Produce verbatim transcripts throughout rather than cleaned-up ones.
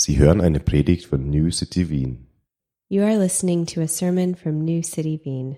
Sie hören eine Predigt von New City Wien. You are listening to a sermon from New City Wien.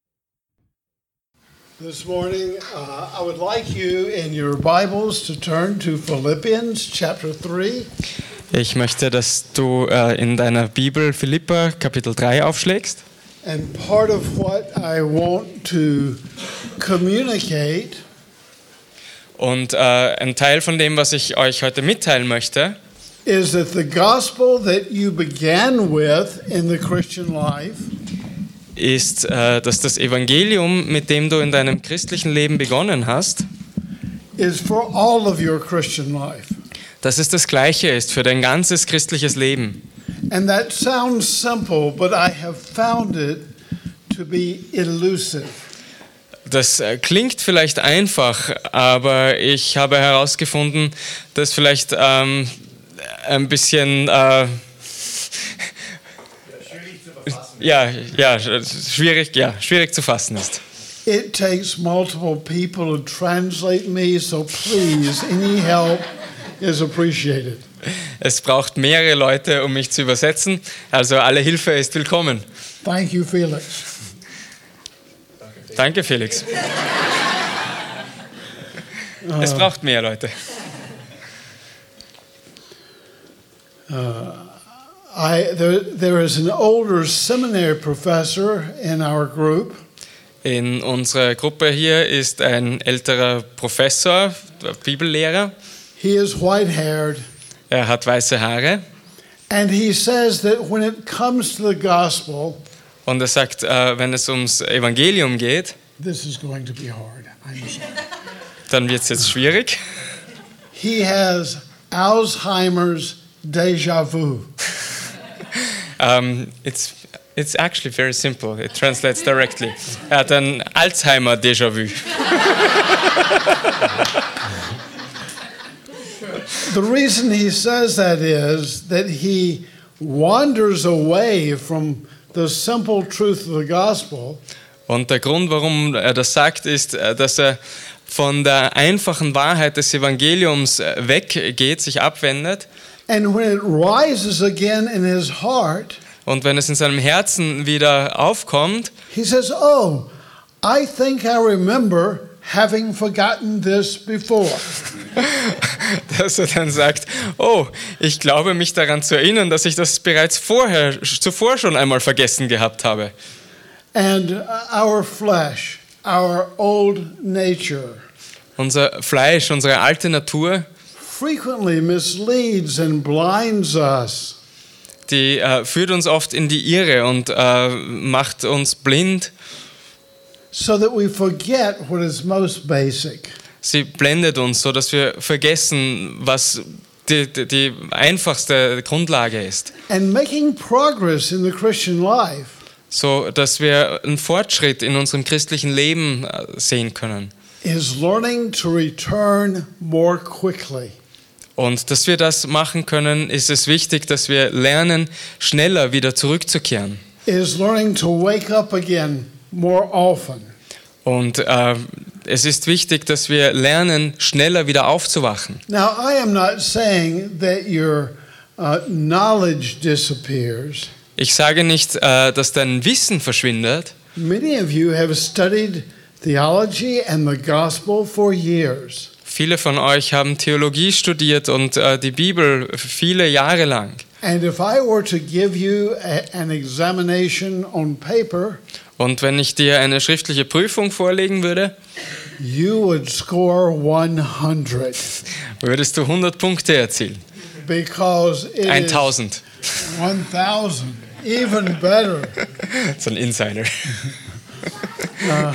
This morning, uh, I would like you in your Bibles to turn to Philippians chapter three. Ich möchte, dass du äh, in deiner Bibel Philipper Kapitel drei aufschlägst. And part of what I want to communicate Und äh, ein Teil von dem, was ich euch heute mitteilen möchte, is that the gospel that you began with in the Christian life ist, äh, dass das Evangelium, mit dem du in deinem christlichen Leben begonnen hast, is for all of your Christian life. dass es das Gleiche ist für dein ganzes christliches Leben. And that sounds simple, but I have found it to be elusive. Das äh, klingt vielleicht einfach, aber ich habe herausgefunden, dass vielleicht ähm, ein bisschen äh, ja, ja, schwierig, ja, schwierig zu fassen ist. It takes multiple people to translate me, so please, any help is appreciated. Es braucht mehrere Leute, um mich zu übersetzen, also alle Hilfe ist willkommen. Thank you, Felix. Danke, Felix. Es braucht mehr Leute. Uh, I, there, there is an older seminary professor in our group. In unserer Gruppe hier ist ein älterer Professor, Bibellehrer. He is white-haired. Er hat weiße Haare. And he says that when it comes to the gospel, Und er sagt, äh, wenn es ums Evangelium geht, this is going to be hard. I'm sorry. dann wird es jetzt schwierig. He has Alzheimer's déjà vu. Um, it's, it's actually very simple. It translates directly. Er hat ein Alzheimer-Déjà-vu. The reason he says that is that he wanders away from the simple truth of the gospel. Und der Grund, warum er das sagt, ist, dass er von der einfachen Wahrheit des Evangeliums weggeht, sich abwendet. And when it rises again in his heart, Und wenn es in seinem Herzen wieder aufkommt, he says, "Oh, I think I remember having forgotten this before." dass er dann sagt, oh, ich glaube mich daran zu erinnern, dass ich das bereits vorher, zuvor schon einmal vergessen gehabt habe. And our flesh, our old nature, Unser Fleisch, unsere alte Natur, frequently misleads and blinds us. die äh, führt uns oft in die Irre und äh, macht uns blind. So that we forget what is most basic. Sie blendet uns, so dass wir vergessen, was die, die, die einfachste Grundlage ist. And making progress in the Christian life So dass wir einen Fortschritt in unserem christlichen Leben sehen können. is learning to return more quickly. Und dass wir das machen können, ist es wichtig, dass wir lernen, schneller wieder zurückzukehren. Is learning to wake up again more often. Und äh, es ist wichtig, dass wir lernen, schneller wieder aufzuwachen. Now, I am not saying that your uh, knowledge disappears. Ich sage nicht, äh, dass dein Wissen verschwindet. Many of you have studied theology and the gospel for years. Viele von euch haben Theologie studiert und äh, die Bibel viele Jahre lang. And if I were to give you a, an examination on paper, Und wenn ich dir eine schriftliche Prüfung vorlegen würde, you would score one hundred. würdest du hundert Punkte erzielen. Because it is tausend. one thousand, even better. So ein Insider. Uh,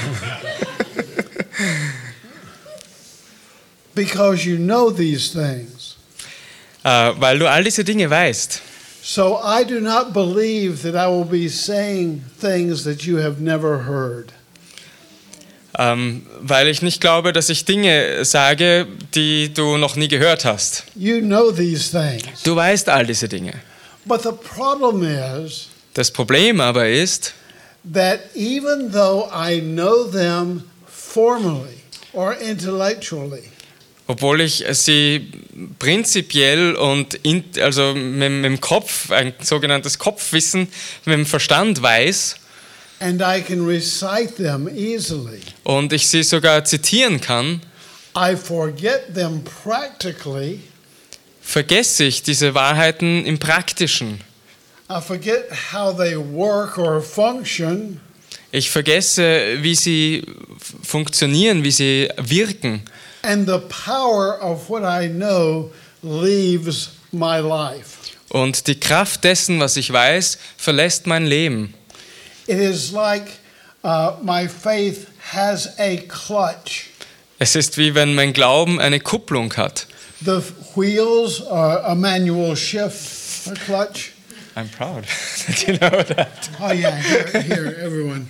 because you know these things. Äh, weil du all diese Dinge weißt. So I do not believe that I will be saying things that you have never heard. Ähm, weil ich nicht glaube, dass ich Dinge sage, die du noch nie gehört hast. You know these things. Du weißt all diese Dinge. But the problem is Das Problem aber ist, that even though I know them formally or intellectually, obwohl ich sie prinzipiell und in, also mit, mit dem Kopf, ein sogenanntes Kopfwissen, mit dem Verstand weiß and I can recite them easily, und ich sie sogar zitieren kann, I forget them practically. vergesse ich diese Wahrheiten im Praktischen. I forget how they work or function, Ich vergesse, wie sie funktionieren, wie sie wirken. and the power of what I know leaves my life. Und die Kraft dessen, was ich weiß, verlässt mein Leben. It is like uh, my faith has a clutch. Es ist wie wenn mein Glauben eine Kupplung hat. The wheels are a manual shift, a clutch. I'm proud that you know that. Oh yeah, here, here everyone.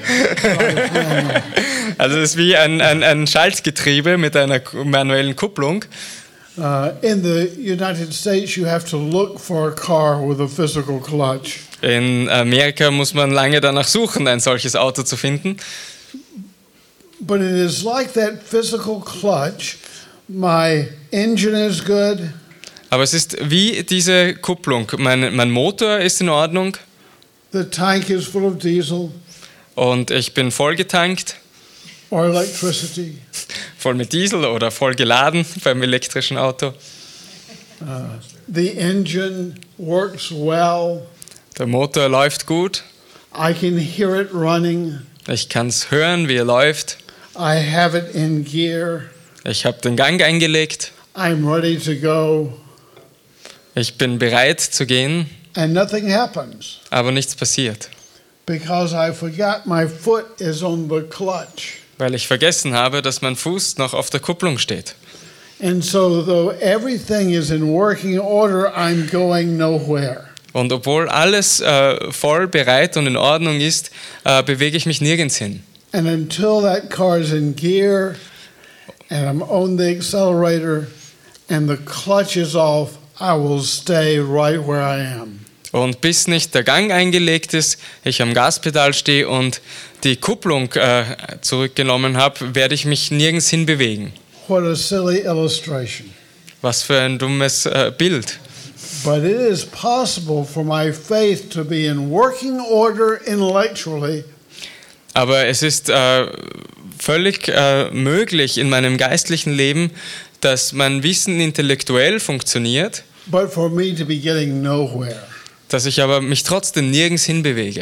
Also es ist wie ein, ein, ein Schaltgetriebe mit einer manuellen Kupplung. Uh, in the United States, you have to look for a car with a physical clutch. In Amerika muss man lange danach suchen, ein solches Auto zu finden. But it is like that physical clutch. My engine is good. Aber es ist wie diese Kupplung. Mein, mein Motor ist in Ordnung The tank is full of diesel und ich bin vollgetankt, or electricity. voll mit Diesel oder voll geladen beim elektrischen Auto. Uh, the engine works well. Der Motor läuft gut. I can hear it running. Ich kann es hören, wie er läuft. I have it in gear. Ich habe den Gang eingelegt. I'm ready to go. Ich bin bereit zu gehen, And nothing happens aber nichts passiert, because I forgot my foot is on the clutch. weil ich vergessen habe, dass mein Fuß noch auf der Kupplung steht. And so, though everything is in working order, I'm going nowhere. Und obwohl alles äh, voll bereit und in Ordnung ist, äh, bewege ich mich nirgends hin. And until that car is in gear and I'm on the accelerator and the clutch is off, I will stay right where I am. Und bis nicht der Gang eingelegt ist, ich am Gaspedal stehe und die Kupplung äh, zurückgenommen habe, werde ich mich nirgends hin bewegen. What a silly illustration. Was für ein dummes äh, Bild. But it is possible for my faith to be in working order intellectually, Aber es ist äh, völlig äh, möglich in meinem geistlichen Leben, dass mein Wissen intellektuell funktioniert, but for me to be getting nowhere. dass ich aber mich trotzdem nirgends hinbewege.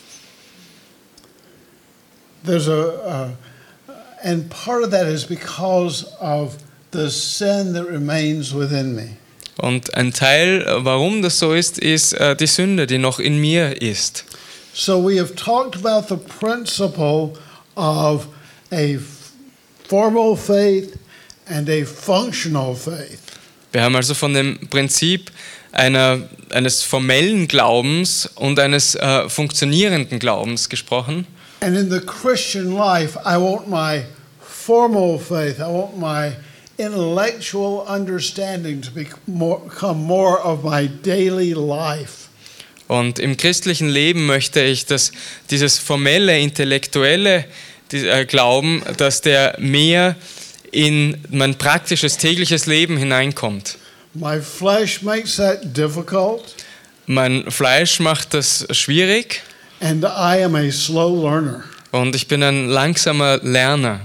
There's a, uh, and part of that is because of the sin that remains within me. Und ein Teil, warum das so ist, ist äh, die Sünde, die noch in mir ist. So we have talked about the principle of a formal faith and a functional faith. Wir haben also von dem Prinzip einer, eines formellen Glaubens und eines äh, funktionierenden Glaubens gesprochen. And in the Christian life, I want my formal faith, I want my intellectual understanding to become more of my daily life. Und im christlichen Leben möchte ich, dass dieses formelle, intellektuelle äh, Glauben, dass der mehr in mein praktisches, tägliches Leben hineinkommt. My flesh makes that difficult, Mein Fleisch macht das schwierig and I am a slow learner. und ich bin ein langsamer Lerner.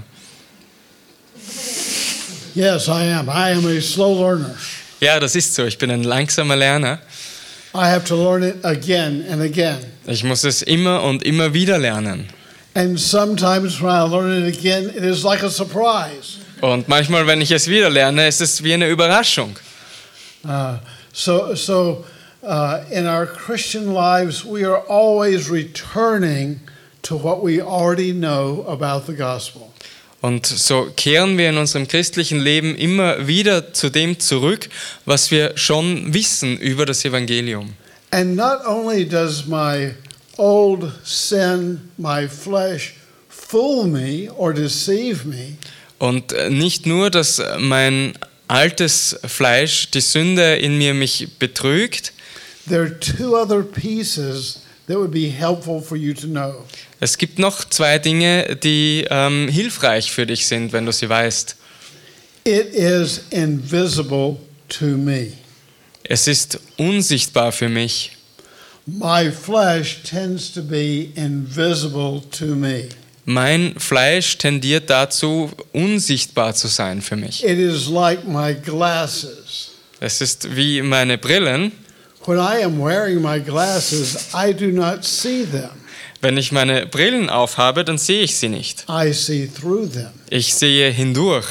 Yes, I am. I am a slow learner. Ja, das ist so. Ich bin ein langsamer Lerner. I have to learn it again and again. Ich muss es immer und immer wieder lernen. And sometimes when I learn it again, it is like a surprise. Und manchmal, wenn ich es wieder lerne, ist es wie eine Überraschung. Uh, so, so uh, in our Christian lives, we are always returning to what we already know about the gospel. Und so kehren wir in unserem christlichen Leben immer wieder zu dem zurück, was wir schon wissen über das Evangelium. And not only does my old sin, my flesh, fool me or deceive me, Und nicht nur, dass mein altes Fleisch, die Sünde in mir mich betrügt, there are two other pieces that would be helpful for you to know. es gibt noch zwei Dinge, die ähm, hilfreich für dich sind, wenn du sie weißt. It is invisible to me. Es ist unsichtbar für mich. My flesh tends to be invisible to me. Mein Fleisch tendiert dazu, unsichtbar zu sein für mich. It is like my glasses. Es ist wie meine Brillen. When I am wearing my glasses, I do not see them. Wenn ich meine Brillen aufhabe, dann sehe ich sie nicht. I see through them. Ich sehe hindurch.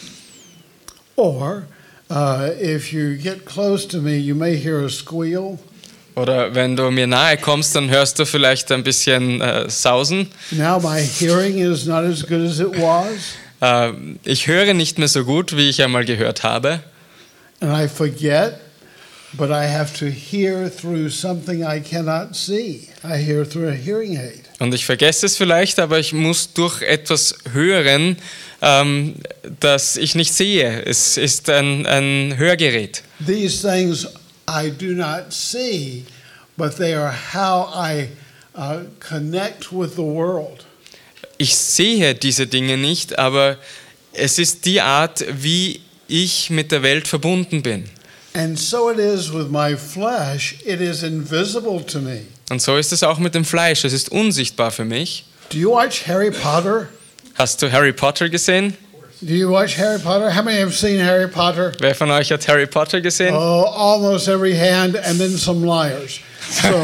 Or, uh, if you get close to me, you may hear a squeal. Oder wenn du mir nahe kommst, dann hörst du vielleicht ein bisschen äh, Sausen. Now my hearing is not as good as it was, Äh, ich höre nicht mehr so gut, wie ich einmal gehört habe. and I forget, but I have to hear through something I cannot see. I hear through a hearing aid. Und ich vergesse es vielleicht, aber ich muss durch etwas hören, ähm, das ich nicht sehe. Es ist ein, ein Hörgerät. These things I do not see, but they are how I uh, connect with the world. Ich sehe diese Dinge nicht, aber es ist die Art, wie ich mit der Welt verbunden bin. And so it is with my flesh, it is invisible to me. Und so ist es auch mit dem Fleisch. Es ist unsichtbar für mich. Do you watch Harry Potter? Hast du Harry Potter gesehen? Do you watch Harry Potter? How many have seen Harry Potter? Wer von euch hat Harry Potter gesehen? Oh, almost every hand, and then some liars. So,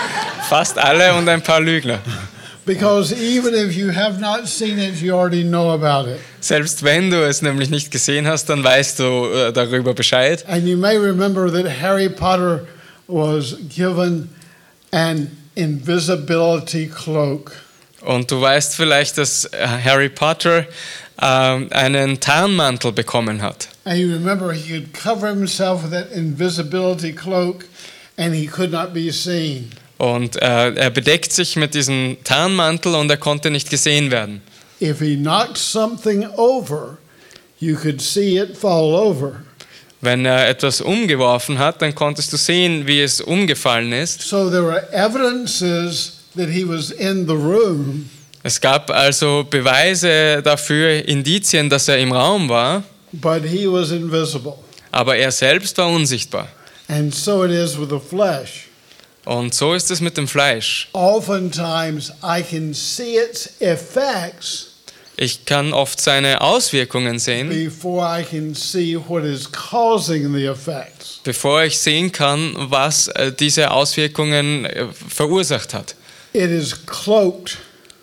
Fast alle und ein paar Lügner. because even if you have not seen it, you already know about it. Selbst wenn du es nämlich nicht gesehen hast, dann weißt du äh, darüber Bescheid. And you may remember that Harry Potter was given an invisibility cloak. Und du weißt vielleicht, dass äh, Harry Potter ähm, einen Tarnmantel bekommen hat. And you remember he could cover himself with that invisibility cloak, and he could not be seen. Und äh, er bedeckt sich mit diesem Tarnmantel und er konnte nicht gesehen werden. If he knocked something over, you could see it fall over. Wenn er etwas umgeworfen hat, dann konntest du sehen, wie es umgefallen ist. So there were evidences that he was in the room, Es gab also Beweise dafür, Indizien, dass er im Raum war, but he was invisible. aber er selbst war unsichtbar. And so it is with the flesh. Und so ist es mit dem Fleisch. Oftentimes I can see its effects Ich kann oft seine Auswirkungen sehen, before I can see what is causing the effects. bevor ich sehen kann, was äh, diese Auswirkungen äh, verursacht hat. It is cloaked,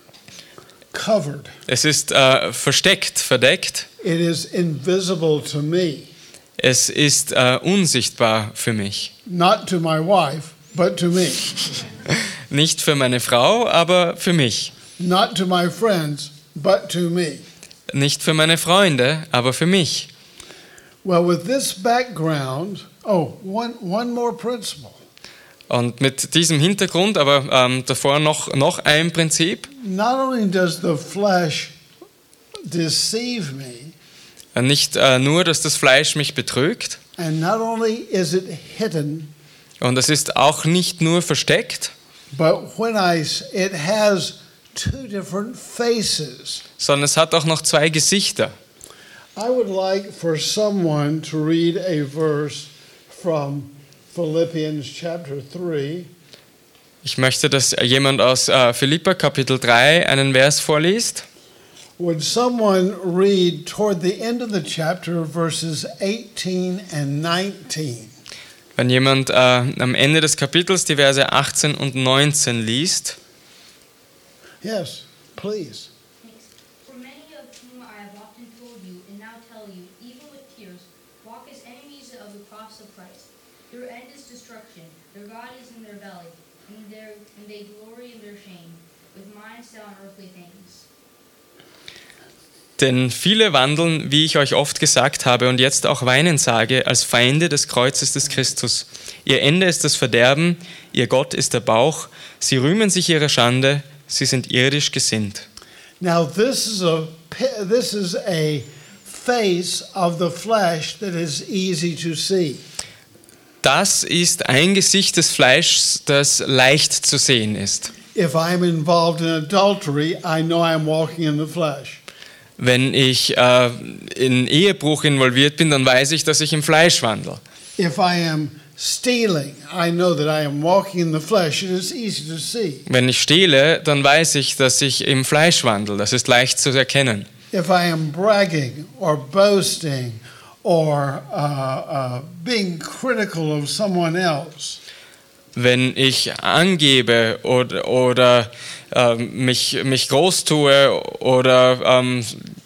covered. Es ist äh, versteckt, verdeckt. It is invisible to me, Es ist äh, unsichtbar für mich. not to my wife, but to me. Nicht für meine Frau, aber für mich. Not to my friends, but to me. Nicht für meine Freunde, aber für mich. Well, with this background, oh, one, one more principle. Und mit diesem Hintergrund, aber ähm, davor noch, noch ein Prinzip. Not only does the flesh deceive me, Äh, Nicht äh, nur, dass das Fleisch mich betrügt, and not only is it hidden, und es ist auch nicht nur versteckt, but when I, s- it has two different faces. sondern es hat auch noch zwei Gesichter. I would like for someone to read a verse from Philippians chapter three, Ich möchte, dass jemand aus äh, Philipper Kapitel drei einen Vers vorliest. would someone read toward the end of the chapter verses eighteen and nineteen? Wenn jemand äh, am Ende des Kapitels die Verse achtzehn und neunzehn liest. Yes, please. For many of whom I have often told you, and now tell you, even with tears, walk as enemies of the cross of Christ. Their end is destruction, their God is in their belly, and, their, and they glory in their shame, with minds set on earthly things. Denn viele wandeln, wie ich euch oft gesagt habe und jetzt auch weinen sage, als Feinde des Kreuzes des Christus. Ihr Ende ist das Verderben, ihr Gott ist der Bauch. Sie rühmen sich ihrer Schande, sie sind irdisch gesinnt. Now this is a pi- this is a face of the flesh that is easy to see. Das ist ein Gesicht des Fleischs, das leicht zu sehen ist. If I'm involved in adultery, I know I'm walking in the flesh. Wenn ich äh, in Ehebruch involviert bin, dann weiß ich, dass ich im Fleisch wandle. If I am stealing, I know that I am walking in the flesh. It is easy to see. Wenn ich stehle, dann weiß ich, dass ich im Fleisch wandle. Das ist leicht zu erkennen. If I am bragging or boasting or uh, uh, being critical of someone else, Wenn ich angebe oder, oder äh, mich, mich groß tue oder ähm,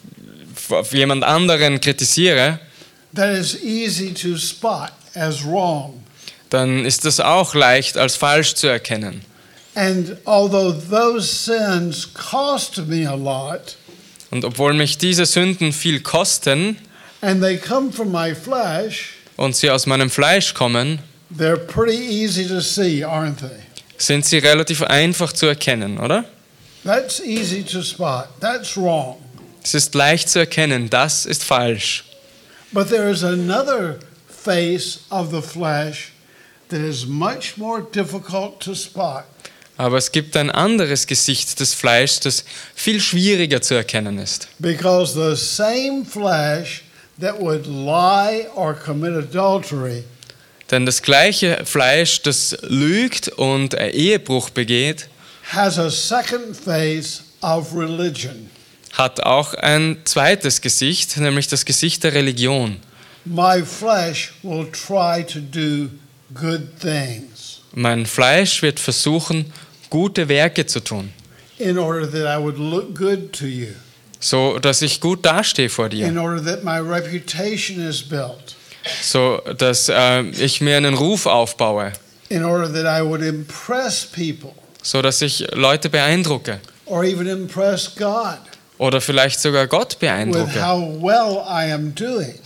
auf jemand anderen kritisiere, that is easy to spot as wrong. dann ist das auch leicht als falsch zu erkennen. And although those sins cost me a lot, Und obwohl mich diese Sünden viel kosten and they come from my flesh, und sie aus meinem Fleisch kommen, they're pretty easy to see, aren't they? sind sie relativ einfach zu erkennen, oder? That's easy to spot. That's wrong. Es ist leicht zu erkennen, das ist falsch. But there is another face of the flesh that is much more difficult to spot. Aber es gibt ein anderes Gesicht des Fleischs, das viel schwieriger zu erkennen ist. Because the same flesh that would lie or commit adultery Denn das gleiche Fleisch, das lügt und Ehebruch begeht, has a second face of religion. hat auch ein zweites Gesicht, nämlich das Gesicht der Religion. My flesh will try to do good things Mein Fleisch wird versuchen, gute Werke zu tun, in order that I would look good to you, so dass ich gut dastehe vor in dir, order that my reputation is built, so dass äh, ich mir einen Ruf aufbaue, in order that I would impress people so dass ich Leute beeindrucke or even impress God oder vielleicht sogar Gott with beeindrucke, how well I am doing.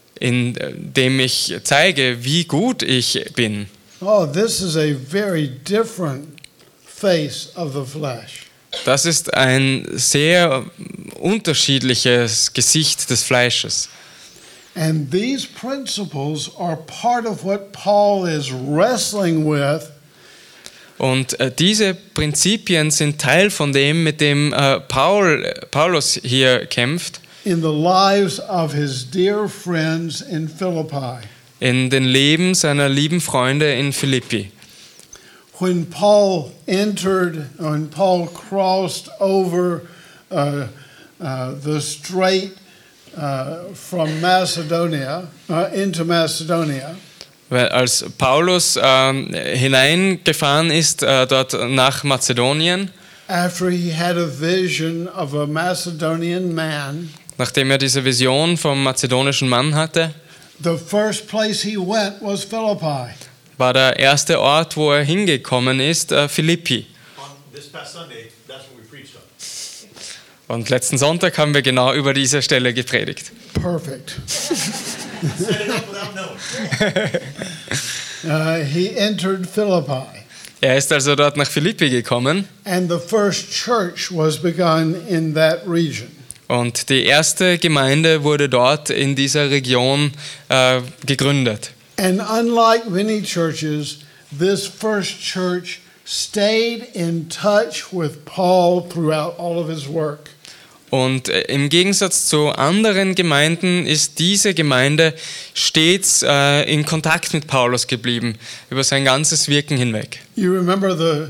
indem ich zeige, wie gut ich bin. Oh, this is a very different face of the flesh. Das ist ein sehr unterschiedliches Gesicht des Fleisches. And these principles are part of what Paul is wrestling with Und äh, diese Prinzipien sind Teil von dem, mit dem äh, Paul, Paulus hier kämpft, in the lives of his dear friends in Philippi. in den Leben seiner lieben Freunde in Philippi. When Paul entered, when Paul crossed over uh, uh, the strait uh, from Macedonia uh, into Macedonia, Weil als Paulus ähm, hineingefahren ist, äh, dort nach Mazedonien, after he had a vision of a Macedonian man, nachdem er diese Vision vom mazedonischen Mann hatte, the first place he went was Philippi. war der erste Ort, wo er hingekommen ist, äh, Philippi. On this past Sunday, that's what we preached on. Und letzten Sonntag haben wir genau über diese Stelle gepredigt. Perfect. Set it up without knowing. Uh, he entered Philippi, Er ist also dort nach Philippi gekommen and the first church was begun in that region. und die erste Gemeinde wurde dort in dieser Region äh, gegründet. And unlike many churches, this first church stayed in touch with Paul throughout all of his work. Und äh, im Gegensatz zu anderen Gemeinden ist diese Gemeinde stets äh, in Kontakt mit Paulus geblieben, über sein ganzes Wirken hinweg. You remember the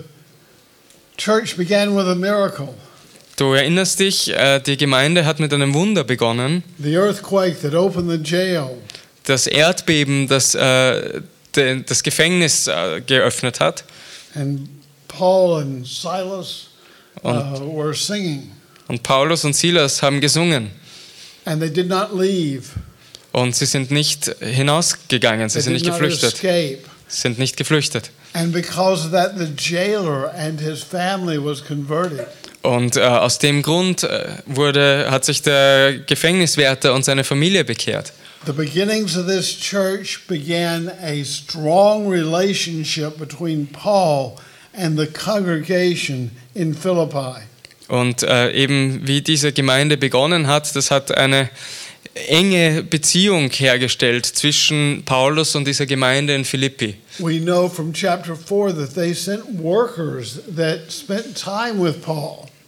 church began with a miracle, Du erinnerst dich, äh, die Gemeinde hat mit einem Wunder begonnen, the earthquake that opened the jail, das Erdbeben, das äh, de, das Gefängnis äh, geöffnet hat. and Paul and Silas uh, Und- were singing, Und Paulus und Silas haben gesungen. and they did not leave. Und sie sind nicht hinausgegangen, sie They sind did nicht not geflüchtet. escape. Sie sind nicht geflüchtet. And because of that, the jailer and his family was converted. Und äh, aus dem Grund äh, wurde, hat sich der Gefängniswärter und seine Familie bekehrt. The beginnings of this church began a strong relationship between Paul and the congregation in Philippi. Und äh, eben wie diese Gemeinde begonnen hat, das hat eine enge Beziehung hergestellt zwischen Paulus und dieser Gemeinde in Philippi. We know from chapter four that they sent workers that spent time with Paul.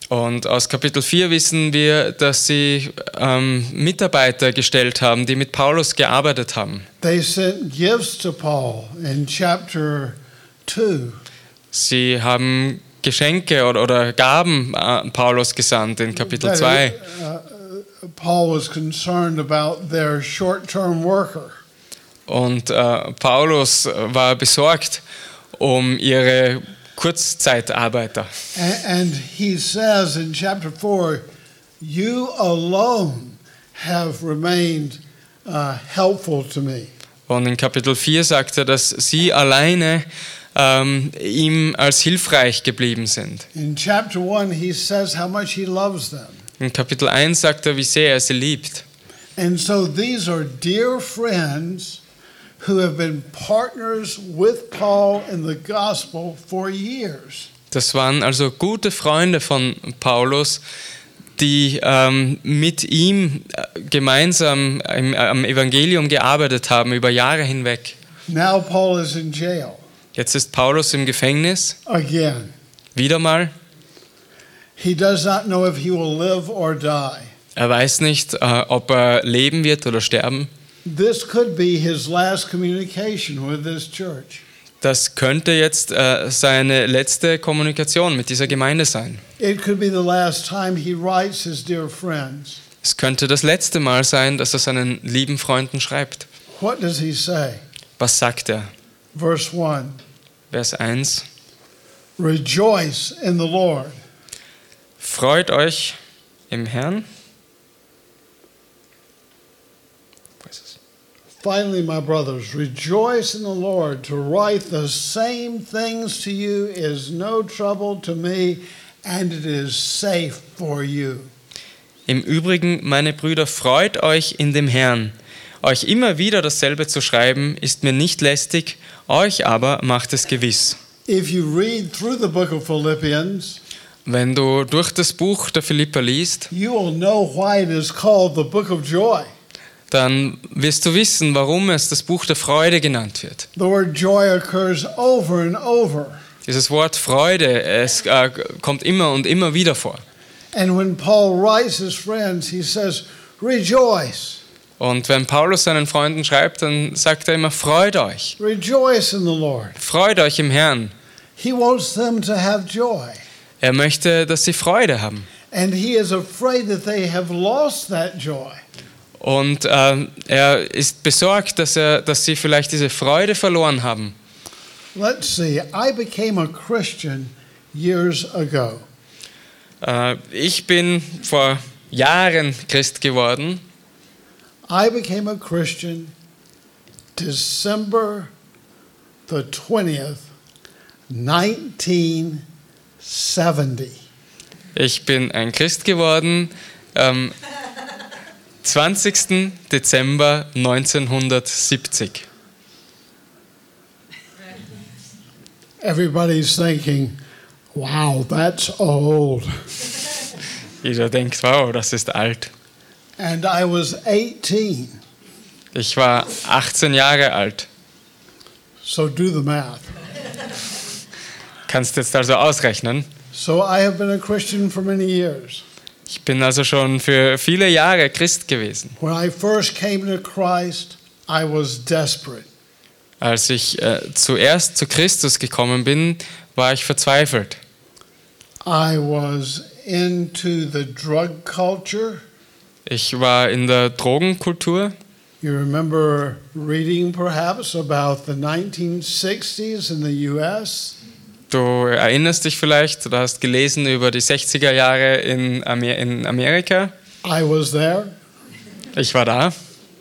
Und aus Kapitel vier wissen wir, dass sie ähm, Mitarbeiter gestellt haben, die mit Paulus gearbeitet haben. They sent gifts to Paul in chapter two. Sie haben Geschenke oder, oder Gaben an Paulus gesandt in Kapitel zwei. Uh, Paul was concerned about their short-term worker. Und äh, Paulus war besorgt um ihre Kurzzeitarbeiter. And, and he says in chapter four, you alone have remained uh, helpful to me. Und in Kapitel vier sagt er, dass sie alleine ähm, ihm als hilfreich geblieben sind. In chapter one, he says how much he loves them. In Kapitel eins sagt er, wie sehr er sie liebt. And so these are dear friends who have been partners with Paul in the gospel for years. Das waren also gute Freunde von Paulus, die ähm, mit ihm gemeinsam im, am Evangelium gearbeitet haben über Jahre hinweg. Now Paul is in jail Jetzt ist Paulus im Gefängnis, again. wieder mal. He does not know if he will live or die. Er weiß nicht, äh, ob er leben wird oder sterben. This could be his last communication with this church. Das könnte jetzt äh, seine letzte Kommunikation mit dieser Gemeinde sein. It could be the last time he writes his dear friends. Es könnte das letzte Mal sein, dass er seinen lieben Freunden schreibt. What does he say? Was sagt er? Verse one. Vers eins. Rejoice in the Lord. Freut euch im Herrn. Finally, my brothers, rejoice in the Lord. To write the same things to you is no trouble to me, and it is safe for you. Im Übrigen, meine Brüder, freut euch in dem Herrn. Euch immer wieder dasselbe zu schreiben, ist mir nicht lästig, euch aber macht es gewiss. If you read through the book of Philippians, Wenn du durch das Buch der Philipper liest, you will know why it is called the book of joy. dann wirst du wissen, warum es das Buch der Freude genannt wird. The word joy occurs over and over. Dieses Wort Freude, es äh, kommt immer und immer wieder vor. And when Paul writes his friends, he says, rejoice. Und wenn Paulus seinen Freunden schreibt, dann sagt er immer, freut euch. Rejoice in the Lord. Freut euch im Herrn. He wants them to have joy. Er möchte, dass sie Freude haben. And he is afraid that they have lost that joy. Und äh, er ist besorgt, dass, er, dass sie vielleicht diese Freude verloren haben. Let's see. I became a Christian years ago. Äh, ich bin vor Jahren Christ geworden. I became a Christian December the twentieth, nineteen seventy. Ich bin ein Christ geworden am zwanzigsten Dezember neunzehnhundertsiebzig. Everybody's thinking, wow, that's old. Jeder denkt, wow, das ist alt. And I was eighteen. Ich war achtzehn Jahre alt. So do the math. Kannst jetzt also ausrechnen. So I have been a Christian for many years. Ich bin also schon für viele Jahre Christ gewesen. When I first came to Christ, I was desperate. Als ich äh, zuerst zu Christus gekommen bin, war ich verzweifelt. I was into the drug culture. Ich war in der Drogenkultur. You remember reading perhaps about the nineteen sixties in the U S? Du erinnerst dich vielleicht, du hast gelesen über die sechziger Jahre in, Amer- in Amerika. I was there. Ich war da.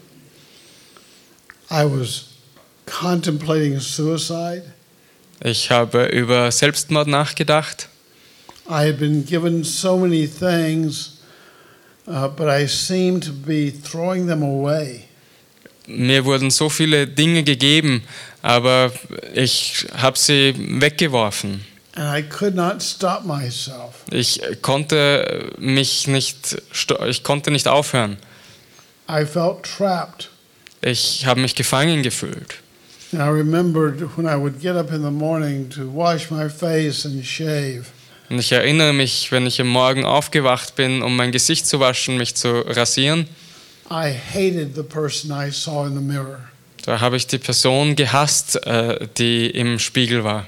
I was contemplating suicide. Ich habe über Selbstmord nachgedacht. I had been given so many things, uh, but I seemed to be throwing them away. Mir wurden so viele Dinge gegeben, aber ich habe sie weggeworfen. And I could not stop myself. Ich konnte mich nicht, sto- ich konnte nicht aufhören. I felt trapped. Ich habe mich gefangen gefühlt. And I remembered when I would get up in the morning to wash my face and shave. Und ich erinnere mich, wenn ich am Morgen aufgewacht bin, um mein Gesicht zu waschen, mich zu rasieren, I hated the person I saw in the mirror. da habe ich die Person gehasst, äh, die im Spiegel war.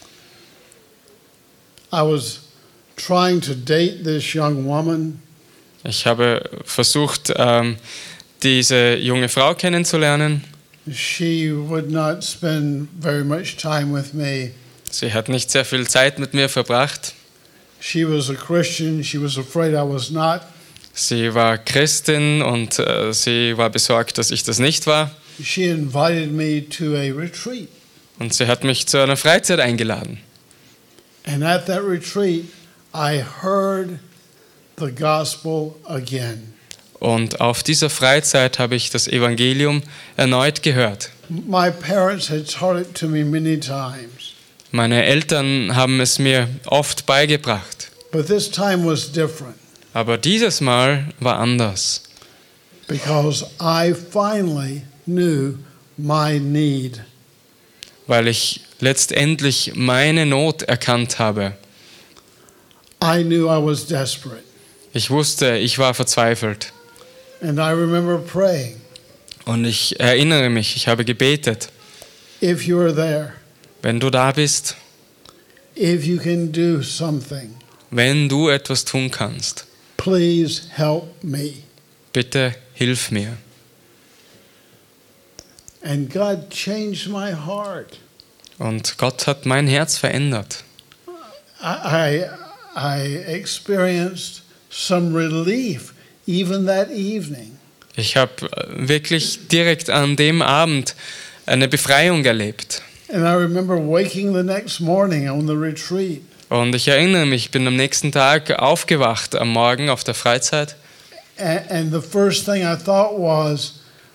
I was trying to date this young woman. Ich habe versucht, ähm, diese junge Frau kennenzulernen. She would not spend very much time with me. Sie hat nicht sehr viel Zeit mit mir verbracht. She was a Christian. She was afraid I was not. Sie war Christin und äh, sie war besorgt, dass ich das nicht war. She invited me to a retreat. Und sie hat mich zu einer Freizeit eingeladen. And at that retreat, I heard the gospel again. Und auf dieser Freizeit habe ich das Evangelium erneut gehört. My parents had taught it to me many times, Meine Eltern haben es mir oft beigebracht. but this time was different Aber dieses Mal war anders, because I finally knew my need. weil ich letztendlich meine Not erkannt habe. I knew I was desperate. Ich wusste, ich war verzweifelt. And I remember praying, Und ich erinnere mich, ich habe gebetet, if you are there, wenn du da bist, if you can do something, wenn du etwas tun kannst, please help me. bitte hilf mir. And God changed my heart. Und Gott hat mein Herz verändert. I, I, I experienced some relief even that evening. Ich habe wirklich direkt an dem Abend eine Befreiung erlebt. And I remember waking the next morning on the retreat. Und ich erinnere mich, ich bin am nächsten Tag aufgewacht am Morgen auf der Freizeit. And, and the first thing I thought was,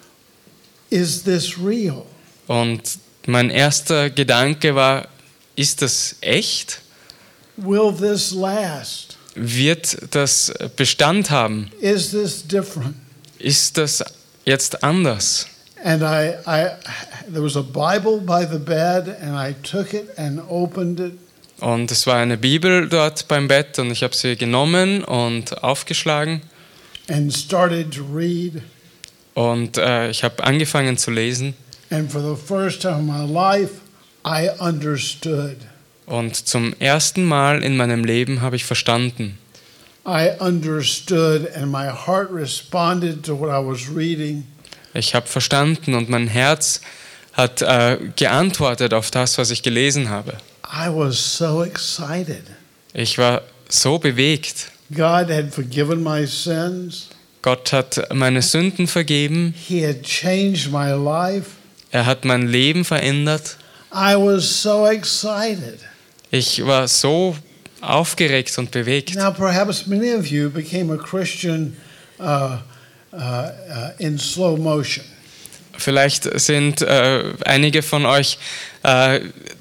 is this real? Und mein erster Gedanke war, ist das echt? Will this last? Wird das Bestand haben? Is this different? Ist das jetzt anders? And I, I, there was a Bible by the bed, and I took it and opened it. Und es war eine Bibel dort beim Bett und ich habe sie genommen und aufgeschlagen And started to read. und äh, ich habe angefangen zu lesen. And for the first time in my life, I understood. Und zum ersten Mal in meinem Leben habe ich verstanden. I understood, and my heart responded to what I was reading. Ich habe verstanden und mein Herz hat äh, geantwortet auf das, was ich gelesen habe. I was so excited. Ich war so bewegt. God had forgiven my sins. Gott hat meine Sünden vergeben. He had changed my life. Er hat mein Leben verändert. I was so excited. Ich war so aufgeregt und bewegt. Now, perhaps many of you became a Christian uh, uh, uh, in slow motion. Vielleicht sind äh, einige von euch äh,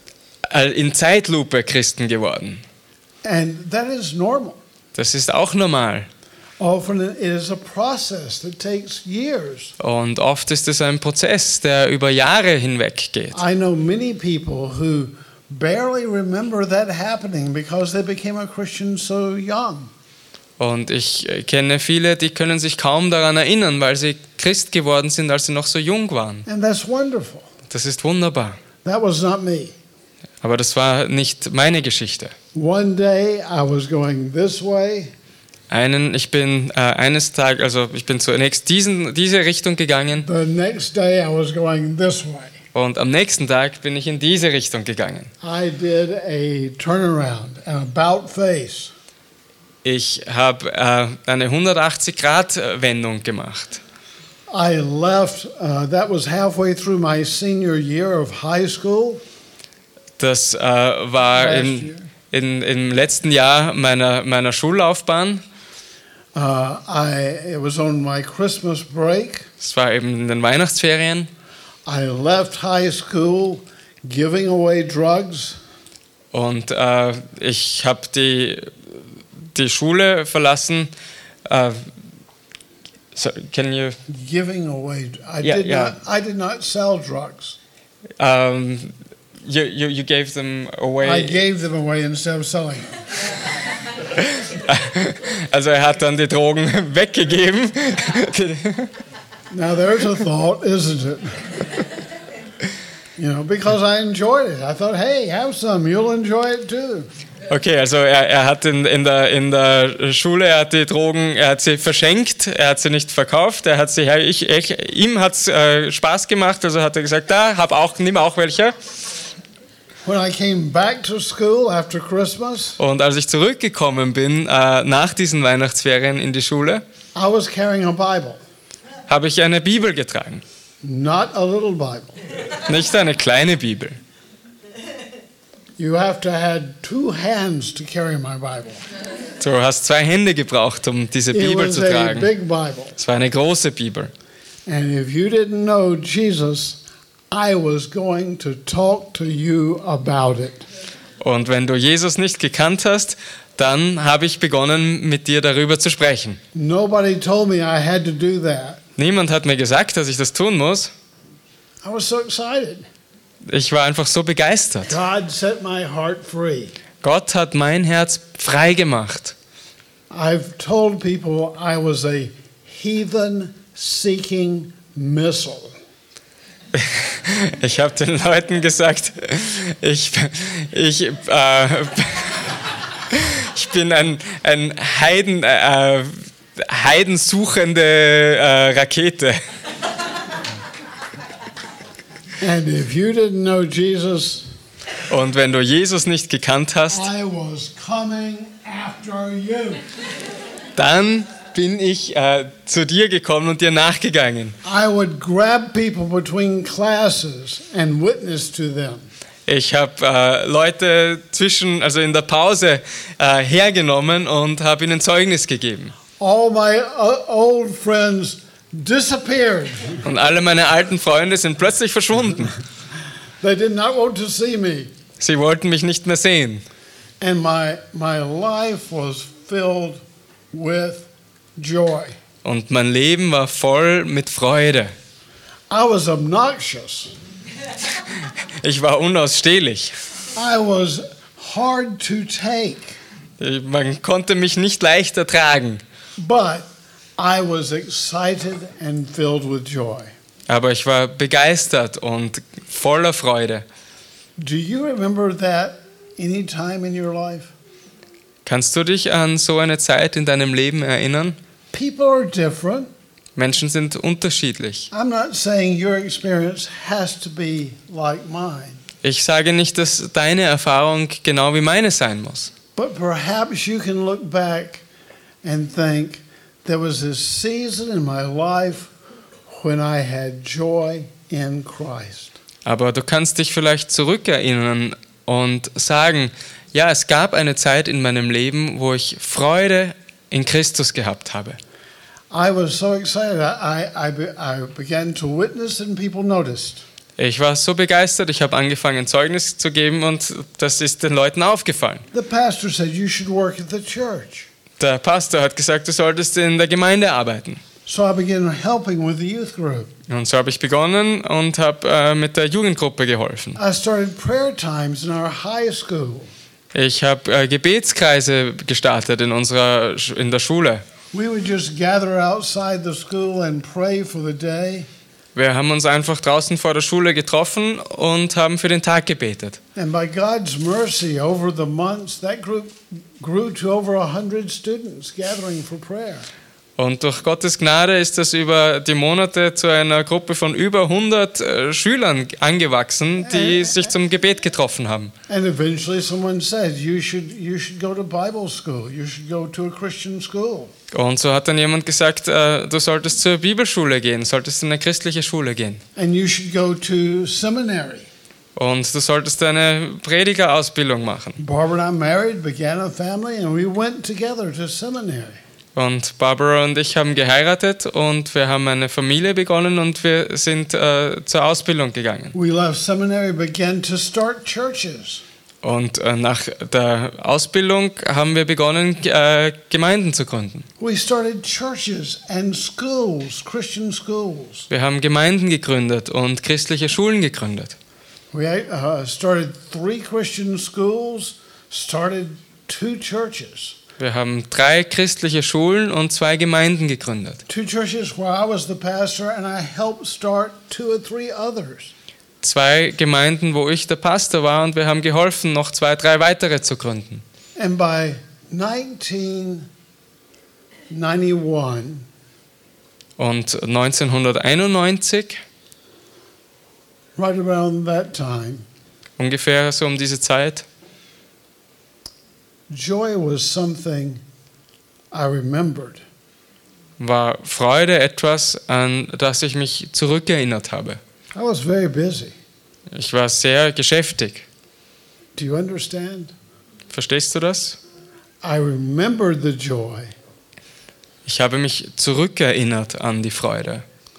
in Zeitlupe Christen geworden. And that is normal. Das ist auch normal. Often it is a process that takes years. Und oft ist es ein Prozess, der über Jahre hinweg geht. I know many people who barely remember that happening because they became a Christian so young. Und ich kenne viele, die können sich kaum daran erinnern, weil sie Christ geworden sind, als sie noch so jung waren. And that's wonderful. Das ist wunderbar. That was not me. Aber das war nicht meine Geschichte. One day I was going this way, Einen, ich bin äh, eines Tages, also ich bin zunächst diesen, diese Richtung gegangen the next day I was going this way. und am nächsten Tag bin ich in diese Richtung gegangen. I did a turnaround, an about face. Ich habe äh, eine hundertachtzig Grad Wendung gemacht. I left, uh, that was halfway through my senior year of high school. Das äh, war in, in, im letzten Jahr meiner, meiner Schullaufbahn. Uh, I, it was on my Christmas break. Es war eben in den Weihnachtsferien. I left high school giving away drugs. Und äh, ich habe die, die Schule verlassen. Äh, so, can you, Giving away. I, Yeah, did yeah. Not, I did not sell drugs. um, you, you, you gave them away. I gave them away instead of selling them. Also er hat dann die Drogen weggegeben. Now there's a thought, isn't it? You know, because I enjoyed it. I thought, hey, have some, you'll enjoy it too. Okay, also er, er hat in, in, der, in der Schule, er hat die Drogen, er hat sie verschenkt, er hat sie nicht verkauft, er hat sie, ich, ich, ihm hat es äh, Spaß gemacht, also hat er gesagt, da, hab auch, nimm auch welche. When I came back to school after Christmas, Und als ich zurückgekommen bin, äh, nach diesen Weihnachtsferien in die Schule, I was carrying a Bible, habe ich eine Bibel getragen. not a little Bible. Nicht eine kleine Bibel. You have to have two hands to carry my Bible. Du hast zwei Hände gebraucht, um diese It Bibel was zu a tragen. big Bible. Es war eine große Bibel. And if you didn't know Jesus, I was going to talk to you about it. Und wenn du Jesus nicht gekannt hast, dann habe ich begonnen, mit dir darüber zu sprechen. Nobody told me I had to do that. Niemand hat mir gesagt, dass ich das tun muss. I was so excited. Ich war einfach so begeistert. God set my heart free. Gott hat mein Herz frei gemacht. I've told people I was a heathen seeking missile. Ich habe den Leuten gesagt, ich, ich, äh, ich bin ein, ein Heiden, äh, heidensuchende äh, Rakete. And if you didn't know Jesus, Und wenn du Jesus nicht gekannt hast, I was coming after you. dann bin ich äh, zu dir gekommen und dir nachgegangen. I would grab people between classes and witness to them. Ich habe äh, Leute zwischen, also in der Pause äh, hergenommen und habe ihnen Zeugnis gegeben. All my uh, old friends disappeared. Und alle meine alten Freunde sind plötzlich verschwunden. They did not want to see me. Sie wollten mich nicht mehr sehen. And my, my life was filled with joy. Und mein Leben war voll mit Freude. I was obnoxious. Ich war unausstehlich. I was hard to take. Man konnte mich nicht leicht ertragen. But I was excited and filled with joy. Aber ich war begeistert und voller Freude. Do you remember that any time in your life? Kannst du dich an so eine Zeit in deinem Leben erinnern? People are different. Menschen sind unterschiedlich. I'm not saying your experience has to be like mine. Ich sage nicht, dass deine Erfahrung genau wie meine sein muss. But perhaps you can look back and think there was a season in my life when I had joy in Christ. Aber du kannst dich vielleicht zurückerinnern und sagen, ja, es gab eine Zeit in meinem Leben, wo ich Freude in Christus gehabt habe. I was so excited. I, I, be- I began to witness and people noticed. Ich war so begeistert, ich habe angefangen Zeugnis zu geben und das ist den Leuten aufgefallen. The pastor said you should work at the church. Der Pastor hat gesagt, du solltest in der Gemeinde arbeiten. So I began helping with the youth group. Und so habe ich begonnen und habe äh, mit der Jugendgruppe geholfen. I started prayer times in our high school. Ich habe äh, Gebetskreise gestartet in, unserer, Sch- in der Schule. We would just gather outside the school and pray for the day. Wir haben uns einfach draußen vor der Schule getroffen und haben für den Tag gebetet. And by God's mercy, over the months, that group grew to over a hundred students gathering for prayer. Und durch Gottes Gnade ist das über die Monate zu einer Gruppe von über hundert äh, Schülern angewachsen, die sich zum Gebet getroffen haben. And eventually someone said, you should, you should go to Bible school. You should go to a Christian school. Und so hat dann jemand gesagt, äh, du solltest zur Bibelschule gehen, solltest in eine christliche Schule gehen. And you should go to seminary. Und du solltest eine Predigerausbildung machen. Barbara and I married, began a family, and we went together to seminary. Und Barbara und ich haben geheiratet und wir haben eine Familie begonnen und wir sind äh, zur Ausbildung gegangen. We left seminary, began to start churches. Und äh, nach der Ausbildung haben wir begonnen, äh, Gemeinden zu gründen. We started churches and schools, Christian schools. Wir haben Gemeinden gegründet und christliche Schulen gegründet. We uh, started three Christian schools, started two churches. Wir haben drei christliche Schulen und zwei Gemeinden gegründet. Two churches where I was the pastor and I helped start two or three others. Zwei Gemeinden, wo ich der Pastor war und wir haben geholfen, noch zwei, drei weitere zu gründen. And by nineteen ninety-one, Und neunzehnhunderteinundneunzig, right around that time, ungefähr so um diese Zeit, joy was something I remembered. war Freude etwas, an das ich mich zurückerinnert habe. I was very busy. Ich war sehr geschäftig. Do you understand? Verstehst du das? I remembered the joy, Ich habe mich zurückerinnert an die Freude.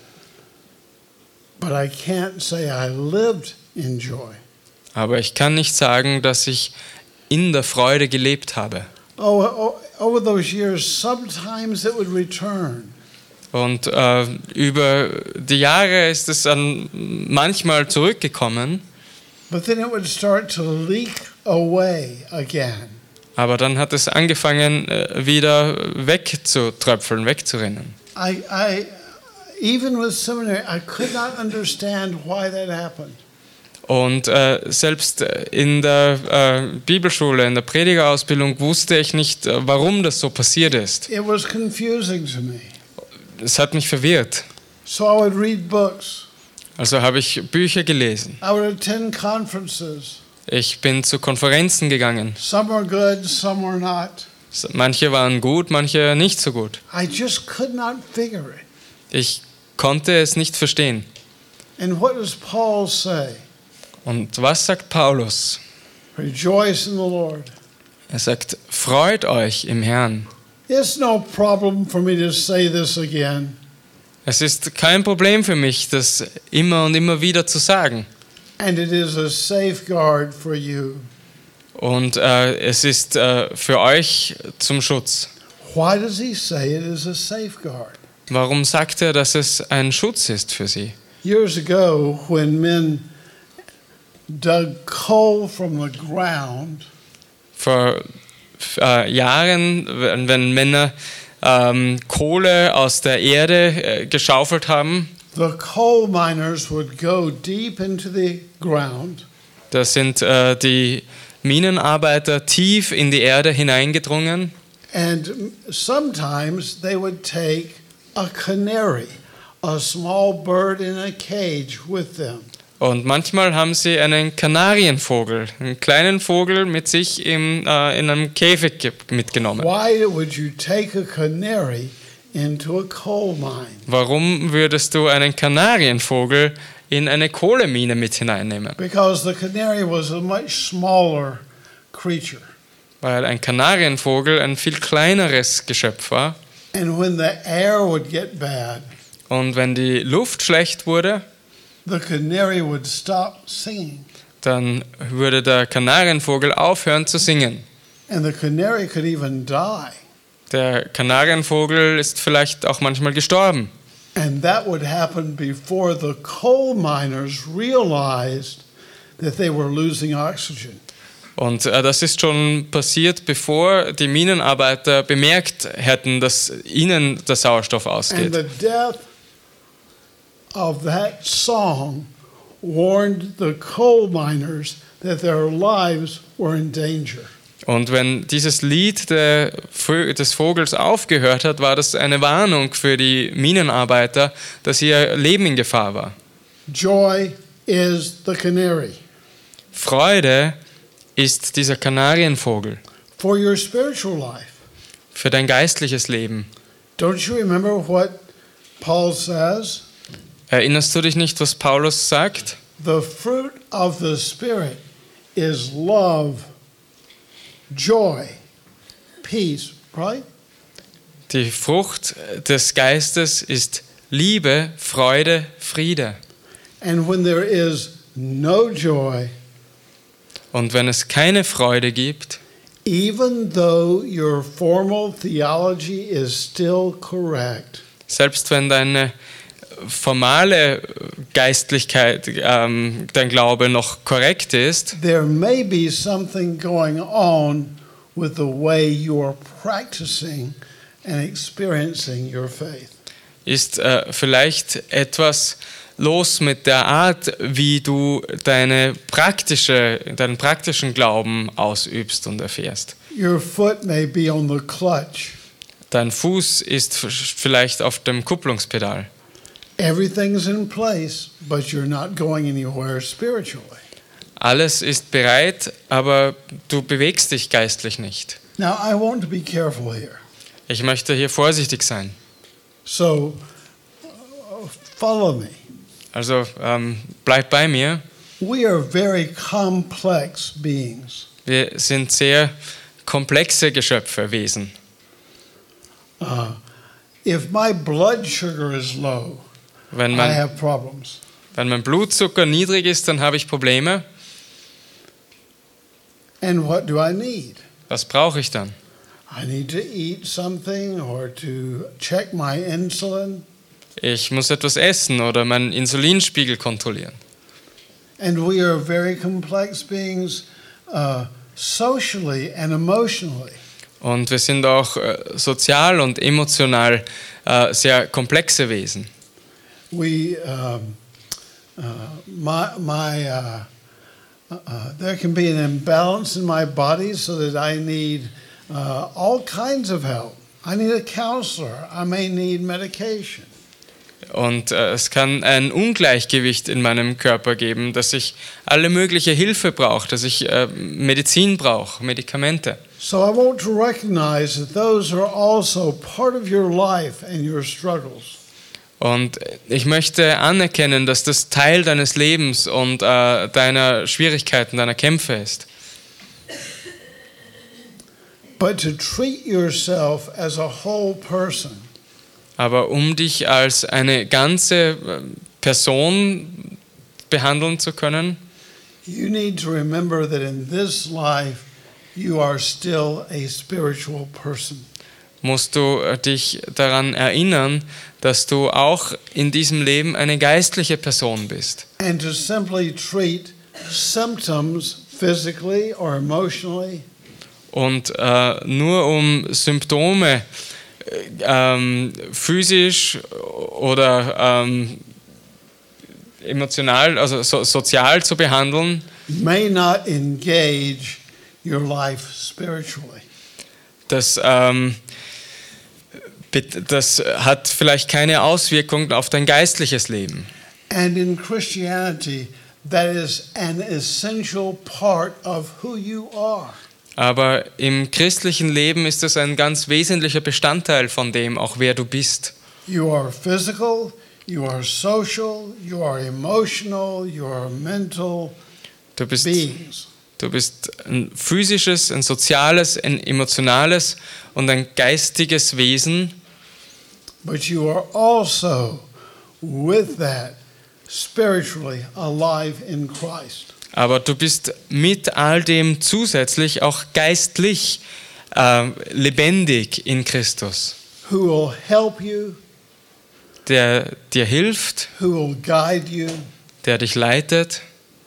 but I can't say I lived in joy. Aber ich kann nicht sagen, dass ich in der Freude gelebt habe. Oh, oh over those years, sometimes it would return. Und äh, über die Jahre ist es dann manchmal zurückgekommen, But then it would start to leak away again. aber dann hat es angefangen, äh, wieder wegzutröpfeln, wegzurennen. I, I, even with seminary, I could not understand why that happened. Und äh, selbst in der äh, Bibelschule, in der Predigerausbildung wusste ich nicht, äh, warum das so passiert ist. It was confusing to me. Es hat mich verwirrt. So I would read books. Also habe ich Bücher gelesen. I would attend conferences. Ich bin zu Konferenzen gegangen. Some were good, some were not. Manche waren gut, manche nicht so gut. I just could not figure it. Ich konnte es nicht verstehen. And what does Paul say? Und was sagt Paulus? Rejoice in the Lord. Er sagt, freut euch im Herrn. It's no problem for me to say this again. Es ist kein Problem für mich, das immer und immer wieder zu sagen. And it is a safeguard for you. Und äh, es ist äh, für euch zum Schutz. Why does he say it is a safeguard? Warum sagt er, dass es ein Schutz ist für sie? Years ago, when men dug coal from the ground, Vor äh, Jahren, wenn, wenn Männer ähm, Kohle aus der Erde äh, geschaufelt haben, the coal miners would go deep into the ground da sind äh, die Minenarbeiter tief in die Erde hineingedrungen. and sometimes they would take a canary, a small bird in a cage with them. Und manchmal haben sie einen Kanarienvogel, einen kleinen Vogel mit sich im, äh, in einem Käfig ge- mitgenommen. Why would you take a canary into a coal mine? Warum würdest du einen Kanarienvogel in eine Kohlemine mit hineinnehmen? Because the canary was a much smaller creature. Weil ein Kanarienvogel ein viel kleineres Geschöpf war. And when the air would get bad, Und wenn die Luft schlecht wurde, the canary would stop singing. dann würde der Kanarienvogel aufhören zu singen. And the canary could even die. Der Kanarienvogel ist vielleicht auch manchmal gestorben. And that would happen before the coal miners realized that they were losing oxygen. Und äh, das ist schon passiert, bevor die Minenarbeiter bemerkt hätten, dass ihnen der Sauerstoff And ausgeht. the death of that song warned the coal miners that their lives were in danger. Und wenn dieses Lied der, Vö- des Vogels aufgehört hat, war das eine Warnung für die Minenarbeiter, dass ihr Leben in Gefahr war. Joy is the canary. Freude ist dieser Kanarienvogel For your spiritual life. für dein geistliches Leben. Don't you remember what Paul says? Erinnerst du dich nicht, was Paulus sagt? The fruit of the Spirit is love, joy, peace, right? Die Frucht des Geistes ist Liebe, Freude, Friede. And when there is no joy, Und wenn es keine Freude gibt, even though your formal theology is still correct, selbst wenn deine formale Geistlichkeit, ähm, dein Glaube noch korrekt ist, there may be something going on with the way you are practicing and experiencing your faith. Ist äh, vielleicht etwas los mit der Art, wie du deine praktische, deinen praktischen Glauben ausübst und erfährst. Your foot may be on the clutch. Dein Fuß ist vielleicht auf dem Kupplungspedal. Everything's in place, but you're not going anywhere spiritually. Alles ist bereit, aber du bewegst dich geistlich nicht. Now, I want to be careful here. Ich möchte hier vorsichtig sein. So, uh, follow me. Also ähm, bleib bei mir. We are very complex beings. Wir sind sehr komplexe Geschöpfe, Wesen. Uh, if my blood sugar is low, Wenn, I mein, have problems. wenn mein Blutzucker niedrig ist, dann habe ich Probleme. And what do I need? Was brauche ich dann? I need to eat something or to check my insulin. Ich muss etwas essen oder meinen Insulinspiegel kontrollieren. And we are very complex beings uh, socially and emotionally. Und wir sind auch äh, sozial und emotional äh, sehr komplexe Wesen. We, um, uh, my, my, uh, uh, there can be an imbalance in my body so that I need uh, all kinds of help. I need a counselor. I may need medication. Und äh, es kann ein Ungleichgewicht in meinem Körper geben, dass ich alle mögliche Hilfe brauche, dass ich äh, Medizin brauche, Medikamente. So I want to recognize that those are also part of your life and your struggles. Und ich möchte anerkennen, dass das Teil deines Lebens und äh, deiner Schwierigkeiten, deiner Kämpfe ist. But to treat yourself as a whole person, Aber um dich als eine ganze äh, Person behandeln zu können, you need to remember that in this life you are still a spiritual person. musst du äh, dich daran erinnern, dass du auch in diesem Leben eine geistliche Person bist. And to simply treat symptoms physically or emotionally Und äh, nur um Symptome äh, ähm, physisch oder ähm, emotional, also so, sozial zu behandeln, may not engage your life spiritually. das, ähm, bet- das hat vielleicht keine Auswirkung auf dein geistliches Leben. And in Christianity, that is an essential part of who you are. Aber im christlichen Leben ist das ein ganz wesentlicher Bestandteil von dem, auch wer du bist. You are physical, you are social, you are emotional, you are mental Du bist, beings. du bist ein physisches, ein soziales, ein emotionales und ein geistiges Wesen. But you are also, with that, spiritually alive in Christ. Aber du bist mit all dem zusätzlich auch geistlich äh, lebendig in Christus, Who will help you, der dir hilft, who will guide you, der dich leitet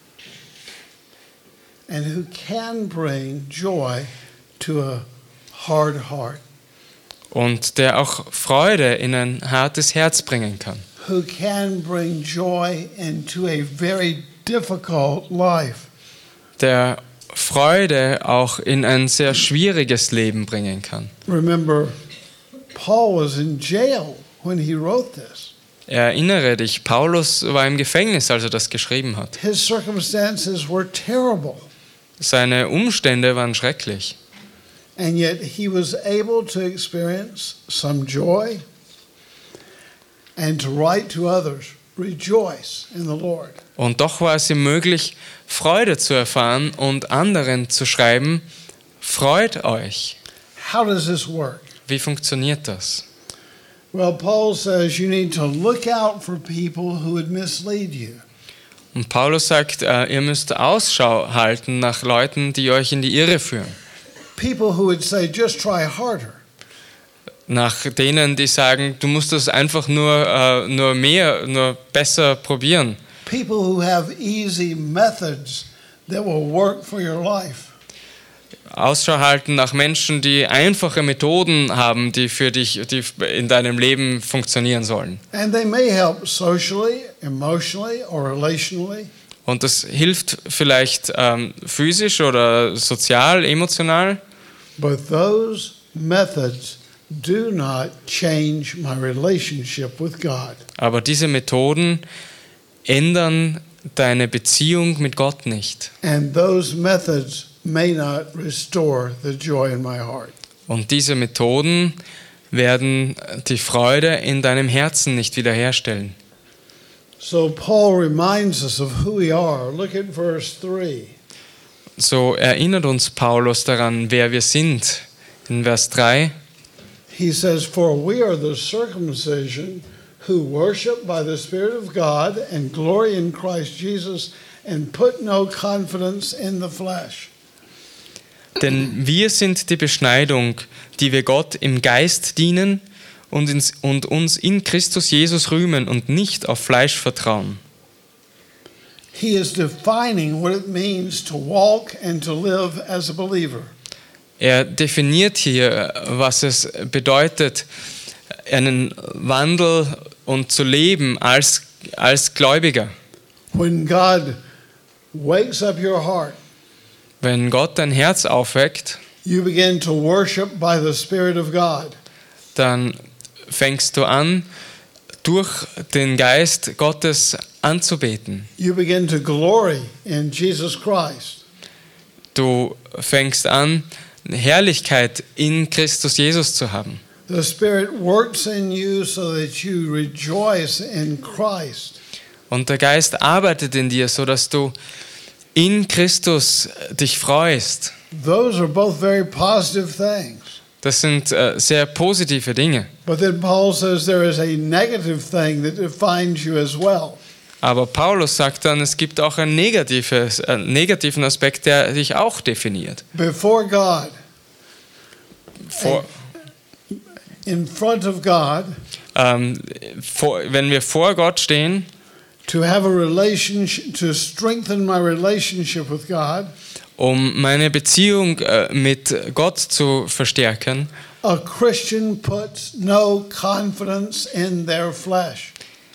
and who can bring joy to a hard heart. und der auch Freude in ein hartes Herz bringen kann. Who can bring joy into a very difficult life. Der Freude auch in ein sehr schwieriges Leben bringen kann. Remember, Paul was in jail when he wrote this. Erinnere dich, Paulus war im Gefängnis, als er das geschrieben hat. His circumstances were terrible, Seine Umstände waren schrecklich. and yet he was able to experience some joy and to write to others, rejoice in the Lord. Und doch war es ihm möglich, Freude zu erfahren und anderen zu schreiben, freut euch. How does this work? Wie funktioniert das? Well, Paul says you need to look out for people who would mislead you. Und Paulus sagt, äh, ihr müsst Ausschau halten nach Leuten, die euch in die Irre führen. People who would say, just try harder. Nach denen, die sagen, du musst das einfach nur, äh, nur mehr, nur besser probieren. People who have easy methods that will work for your life. Ausschau halten nach Menschen, die einfache Methoden haben, die für dich, die in deinem Leben funktionieren sollen. And they may help socially, emotionally, or relationally. Und das hilft vielleicht ähm, physisch oder sozial, emotional. But those methods do not change my relationship with God. Aber diese Methoden ändern deine Beziehung mit Gott nicht. And those methods may not restore the joy in my heart. Und diese Methoden werden die Freude in deinem Herzen nicht wiederherstellen. So Paul reminds us of who we are. Look at verse three. So erinnert uns Paulus daran, wer wir sind. In Vers drei. He says, "For we are the circumcision who worship by the Spirit of God and glory in Christ Jesus and put no confidence in the flesh." Denn wir sind die Beschneidung, die wir Gott im Geist dienen und, ins, und uns in Christus Jesus rühmen und nicht auf Fleisch vertrauen. He is defining what it means to walk and to live as a believer. Er definiert hier, was es bedeutet, einen Wandel und zu leben als, als Gläubiger. When God wakes up your heart, Wenn Gott dein Herz aufweckt, you begin to worship by the Spirit of God. dann fängst du an, durch den Geist Gottes anzubeten. You begin to glory in Jesus Christ. Du fängst an, Herrlichkeit in Christus Jesus zu haben. The Spirit works in you so that you rejoice in Christ. Und der Geist arbeitet in dir, sodass du in Christus dich freust. Those are both very positive things. Das sind äh, sehr positive Dinge. But then Paul says there is a negative thing that defines you as well. Aber Paulus sagt dann, es gibt auch einen, negatives, einen negativen Aspekt, der dich auch definiert. Before God, Vor, in front of God, ähm, vor, wenn wir vor Gott stehen, to have a relationship, to strengthen my relationship with God, um meine Beziehung äh, mit Gott zu verstärken, a Christian puts no confidence in their flesh.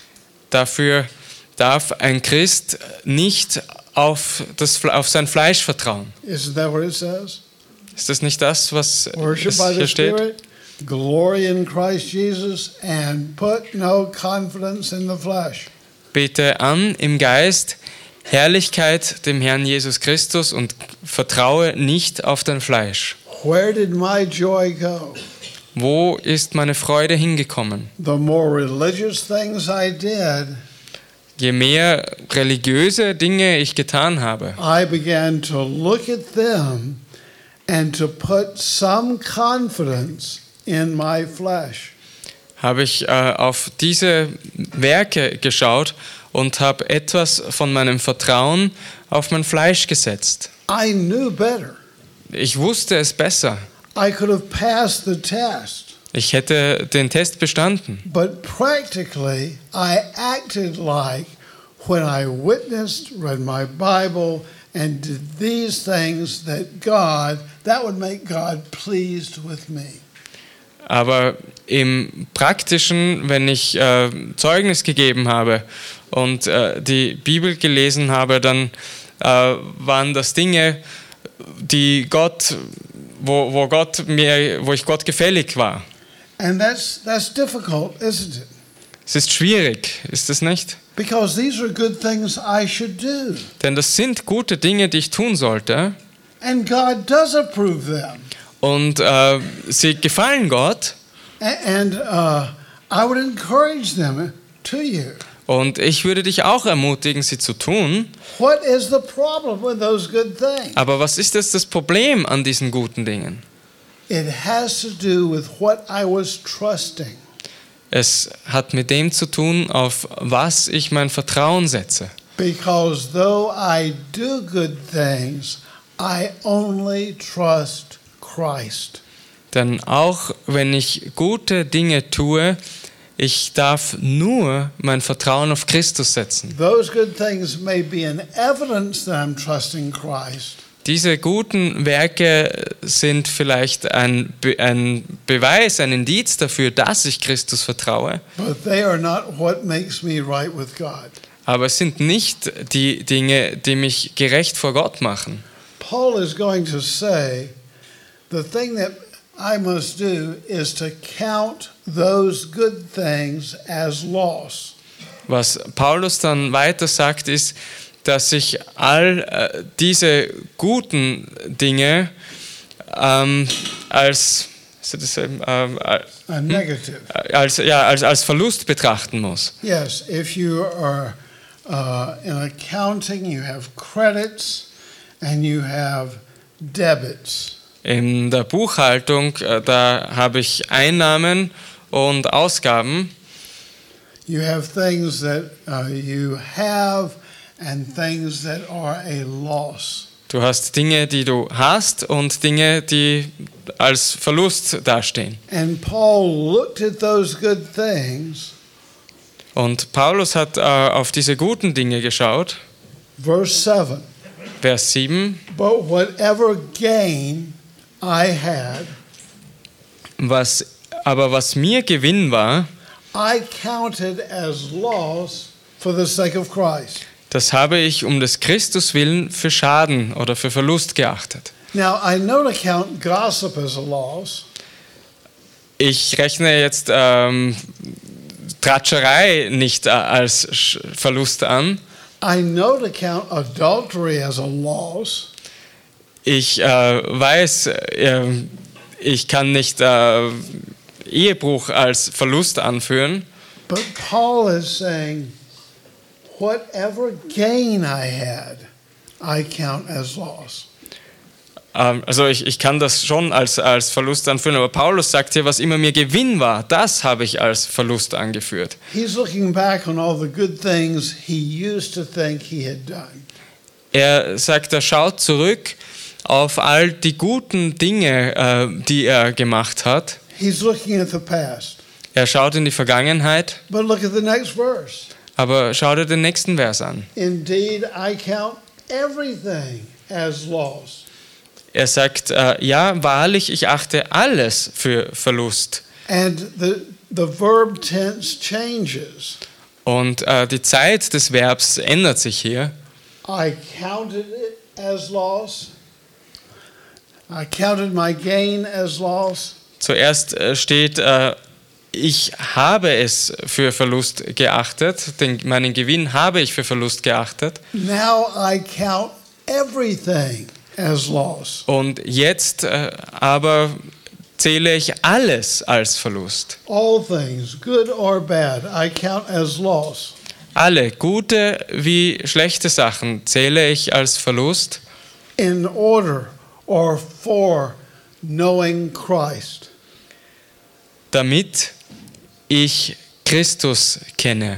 dafür darf ein Christ nicht auf, das, auf sein Fleisch vertrauen. Isn't that what it says? Ist das nicht das, was Worship es by the hier steht? Spirit, glory in Christ Jesus, and put no confidence in the flesh. Bete an im Geist, Herrlichkeit dem Herrn Jesus Christus und vertraue nicht auf dein Fleisch. Where did my joy go? Wo ist meine Freude hingekommen? The more religious things I did, Je mehr religiöse Dinge ich getan habe, I began to look at them and to put some confidence in my flesh. habe ich äh, auf diese Werke geschaut und habe etwas von meinem Vertrauen auf mein Fleisch gesetzt. I knew better. Ich wusste es besser. I could have passed the test, Ich hätte den Test bestanden. but practically I acted like when I witnessed, read my Bible, and did these things that God, that would make God pleased with me. Aber im Praktischen, wenn ich äh, Zeugnis gegeben habe und äh, die Bibel gelesen habe, dann äh, waren das Dinge, die Gott, wo, wo Gott mir, wo ich Gott gefällig war. And that's that's difficult, isn't it? Es ist schwierig, ist es nicht? Because these are good things I should do. Denn das sind gute Dinge, die ich tun sollte. And God does approve them. Und äh, sie gefallen Gott. A- And uh, I would encourage them to you. Und ich würde dich auch ermutigen, sie zu tun. What is the problem with those good things? Aber was ist jetzt das Problem an diesen guten Dingen? It has to do with what I was trusting. Es hat mit dem zu tun, auf was ich mein Vertrauen setze. Because though I do good things, I only trust Christ. Denn auch wenn ich gute Dinge tue, ich darf nur mein Vertrauen auf Christus setzen. Those good things may be an evidence that I'm trusting Christ, Diese guten Werke sind vielleicht ein, Be- ein Beweis, ein Indiz dafür, dass ich Christus vertraue, but they are not what makes me right with God. aber es sind nicht die Dinge, die mich gerecht vor Gott machen. Paul is going to say, the thing that I must do is to count those good things as loss. Was Paulus dann weiter sagt, ist, dass ich all äh, diese guten Dinge ähm, als, ist das, ähm, ähm, A negative. als, ja, als, als Verlust betrachten muss. Yes, if you are uh, in accounting, you have credits and you have debits. In der Buchhaltung, äh, da habe ich Einnahmen und Ausgaben. You have things that uh, you have and things that are a loss. Du hast Dinge, die du hast und Dinge, die als Verlust dastehen. And Paul looked at those good things, Und Paulus hat äh, auf diese guten Dinge geschaut. verse seven. Vers sieben. But whatever gain I had, Was, aber was mir Gewinn war, I counted as loss for the sake of Christ. das habe ich um des Christus willen für Schaden oder für Verlust geachtet. Now, I don't count gossip as a loss. Ich rechne jetzt ähm, Tratscherei nicht äh, als Sch- Verlust an. I know to count adultery as a loss. Ich äh, weiß, äh, ich kann nicht äh, Ehebruch als Verlust anführen. But Paul is saying, whatever gain I had, I count as loss. Ähm, also ich, ich kann das schon als, als Verlust anführen, aber Paulus sagt hier, was immer mir Gewinn war, das habe ich als Verlust angeführt. He's looking back on all the good things he used to think he had done. Er sagt, er schaut zurück auf all die guten Dinge, äh, die er gemacht hat. He's looking at the past. Er schaut in die Vergangenheit, But look at the next verse. aber schau dir den nächsten Vers an. Indeed, I count everything as loss. Er sagt, äh, ja, wahrlich, ich achte alles für Verlust. And the, the verb tense changes. Und äh, die Zeit des Verbs ändert sich hier. I counted it as loss. I counted my gain as loss. Zuerst äh, steht, äh, ich habe es für Verlust geachtet, den, meinen Gewinn habe ich für Verlust geachtet. Now I count everything as loss. Und jetzt äh, aber zähle ich alles als Verlust. All things, good or bad, I count as loss. Alle, gute wie schlechte Sachen, zähle ich als Verlust, In order or for knowing Christ. damit ich Christus kenne.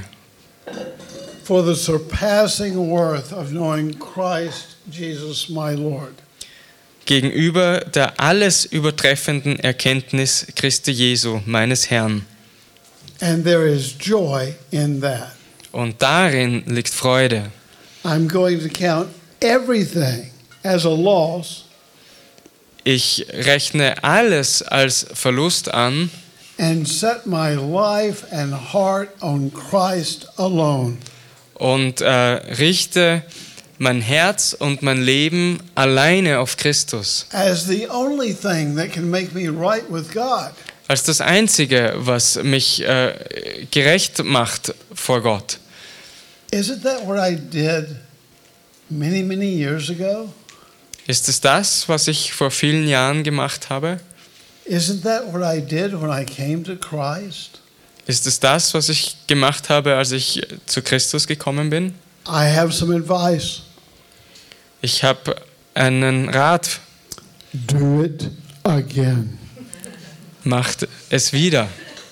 For the surpassing worth of knowing Christ Jesus my Lord. Gegenüber der alles übertreffenden Erkenntnis Christi Jesu, meines Herrn. And there is joy in that. Und darin liegt Freude. I'm going to count everything as a loss Ich rechne alles als Verlust an and set my life and heart on Christ alone. und äh, richte mein Herz und mein Leben alleine auf Christus. As the only thing that can make me right with God. Als das Einzige, was mich äh, gerecht macht vor Gott. Isn't that what I did many, many years ago? Ist es das, was ich vor vielen Jahren gemacht habe? Isn't that what I did when I came to Christ? Ist es das, was ich gemacht habe, als ich zu Christus gekommen bin? I have some advice. Ich habe einen Rat. Do it again Macht es wieder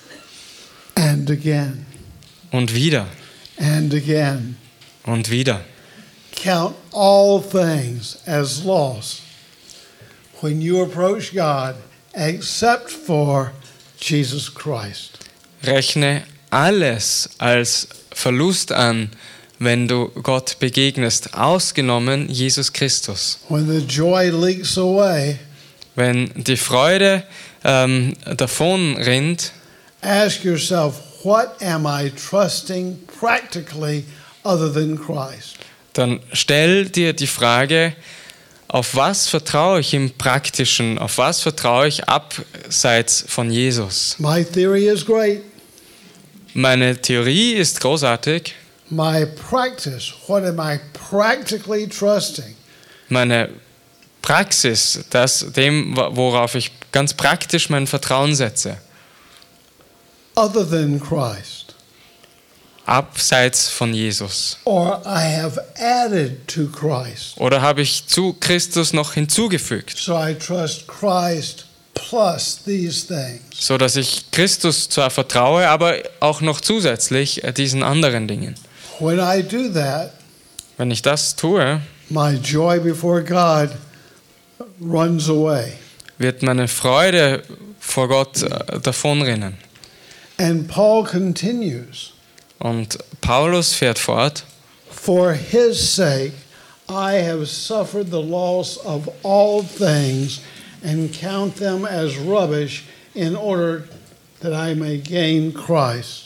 and again und wieder and again. und wieder. Count all things as loss when you approach God except for Jesus Christ. Rechne alles als Verlust an, wenn du Gott begegnest, ausgenommen Jesus Christus. When the joy leaks away, Wenn die Freude ähm, davon rinnt, ask yourself, what am I trusting practically other than Christ? dann stell dir die Frage, auf was vertraue ich im Praktischen, auf was vertraue ich abseits von Jesus? My theory is great. Meine Theorie ist großartig, My practice, what am I practically trusting? meine Praxis, das dem, worauf ich ganz praktisch mein Vertrauen setze, Other than Christ. abseits von Jesus. Or I have added to Christ. Oder habe ich zu Christus noch hinzugefügt, So I trust Christ plus these things. so dass ich Christus zwar vertraue, aber auch noch zusätzlich diesen anderen Dingen. When I do that, Wenn ich das tue, my joy before God runs away. wird meine Freude vor Gott äh, davonrennen. And Paul continues, Und Paulus fährt fort, for his sake I have suffered the loss of all things and count them as rubbish in order that I may gain Christ.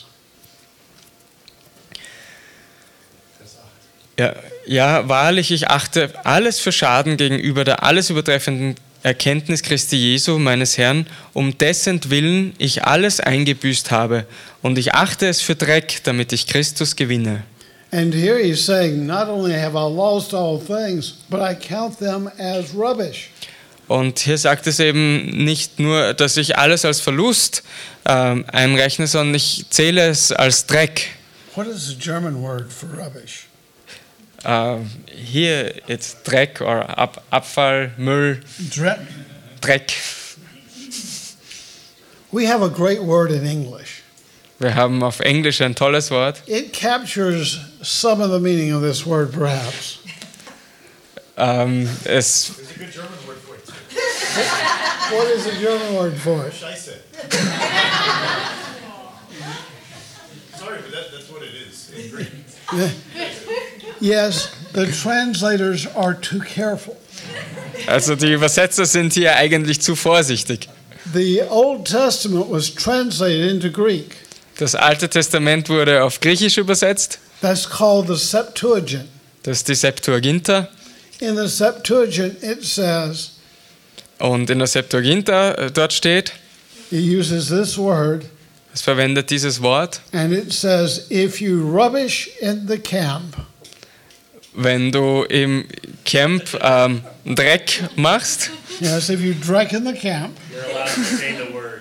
ja, ja, wahrlich, ich achte alles für Schaden gegenüber der alles übertreffenden Erkenntnis Christi Jesu, meines Herrn, um dessen Willen ich alles eingebüßt habe. Und ich achte es für Dreck, damit ich Christus gewinne. And here he's saying, not only have I lost all things, but I count them as rubbish. Und hier sagt es eben nicht nur, dass ich alles als Verlust ähm, einrechne, sondern ich zähle es als Dreck. What is the German word for rubbish? Uh, hier it's Dreck oder Ab Abfall, Müll, Dreck. Dreck. We have a great word in English. Wir haben auf Englisch ein tolles Wort. It captures some of the meaning of this word, perhaps. Ähm, es, There's a good German word for it. What is the German word for it? Scheiße. Sorry, but that, that's what it is in Greek. Yes, the translators are too careful. also die Übersetzer sind hier eigentlich zu vorsichtig. The Old Testament was translated into Greek. Das Alte Testament wurde auf Griechisch übersetzt. That's called the Septuagint. Das ist die Septuaginta. In the Septuagint, it says, Und in der Septuaginta äh, dort steht, it uses this word, es verwendet dieses Wort, and it says, if you rubbish in the camp, wenn du im Camp ähm, Dreck machst. yes, if you dreck in the camp, You're allowed to say the word.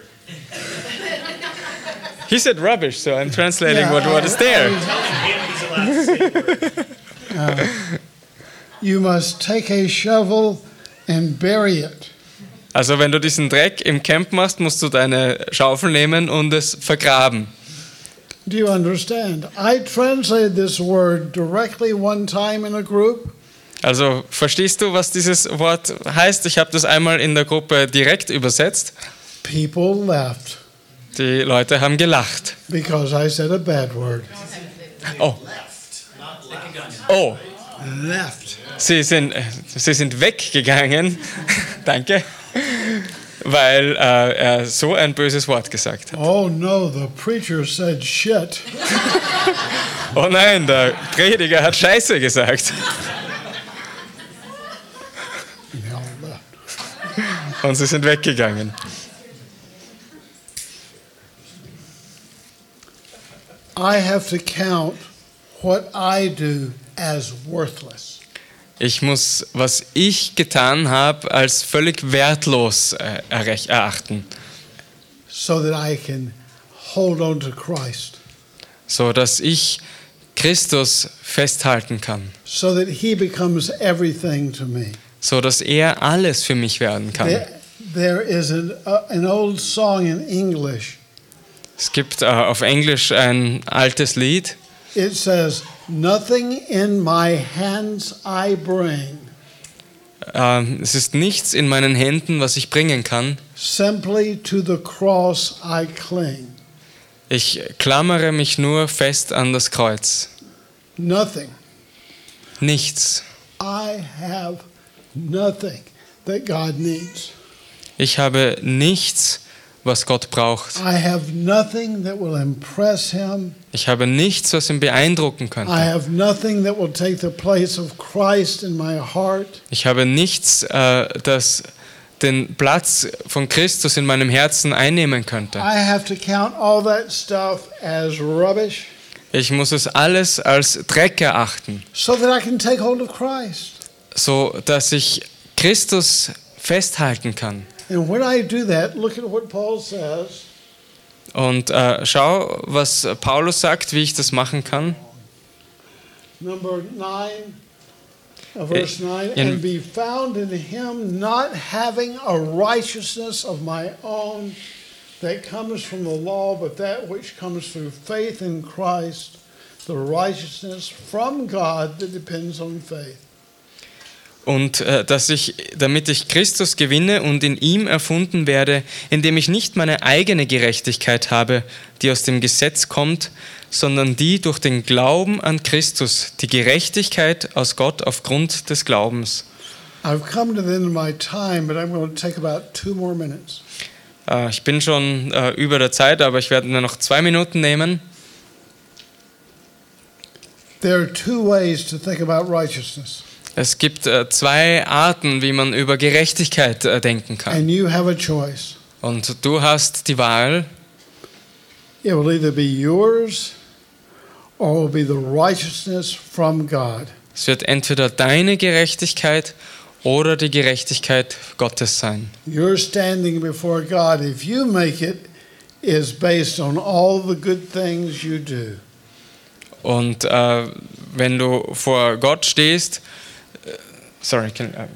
He said rubbish, so I'm translating Yeah, what, what is there. Him, he's allowed to say the word. you must take a shovel and bury it. Also wenn du diesen Dreck im Camp machst, musst du deine Schaufel nehmen und es vergraben. Do you understand? I translated this word directly one time in a group, Also verstehst du, was dieses Wort heißt? Ich habe das einmal in der Gruppe direkt übersetzt. people left Die Leute haben gelacht. because I said a bad word. Oh. Oh, Left. sie sind, sie sind weggegangen. Danke. Weil äh, er so ein böses Wort gesagt hat. Oh no, the preacher said shit. Oh nein, der Prediger hat Scheiße gesagt. They all left. Und sie sind weggegangen. I have to count what I do as worthless. Ich muss, was ich getan habe, als völlig wertlos äh, errech- erachten, so that I can hold on to Christ, so dass ich Christus festhalten kann, so that he becomes everything to me. so dass er alles für mich werden kann. There, there is an, uh, an old song in English. Es gibt äh, auf Englisch ein altes Lied. It says, nothing in my hands I bring, Ähm, es ist nichts in meinen Händen, was ich bringen kann. simply to the cross I cling. Ich klammere mich nur fest an das Kreuz. nothing. Nichts. I have nothing that God needs. Ich habe nichts, was Gott braucht. I have nothing that will impress him. Ich habe nichts, was ihn beeindrucken I könnte. have nothing that will take the place of Christ in my heart. Ich habe nichts, äh, das den Platz von Christus in meinem Herzen einnehmen könnte. I have to count all that stuff as rubbish Ich muss es alles als Dreck erachten, so that I can take hold of Christ. so dass ich Christus festhalten kann. And when I do that, look at what Paul says. Und äh, schau, was Paulus sagt, wie ich das machen kann. Number nine, uh, verse nine, in- and be found in him, not having a righteousness of my own that comes from the law, but that which comes through faith in Christ, the righteousness from God that depends on faith. Und äh, dass ich, damit ich Christus gewinne und in ihm erfunden werde, indem ich nicht meine eigene Gerechtigkeit habe, die aus dem Gesetz kommt, sondern die durch den Glauben an Christus, die Gerechtigkeit aus Gott aufgrund des Glaubens. I've come to the end of my time, but I'm going to take about two more minutes. Äh, ich bin schon äh, über der Zeit, aber ich werde nur noch zwei Minuten nehmen. There are two ways to think about righteousness, Es gibt äh, zwei Arten, wie man über Gerechtigkeit äh, denken kann. and you have a choice. Und du hast die Wahl, It will either be yours or it will be the righteousness from God. es wird entweder deine Gerechtigkeit oder die Gerechtigkeit Gottes sein. Your standing before God, if you make it, is based on all the good things you do. Und äh, wenn du vor Gott stehst, äh, sorry, can, äh,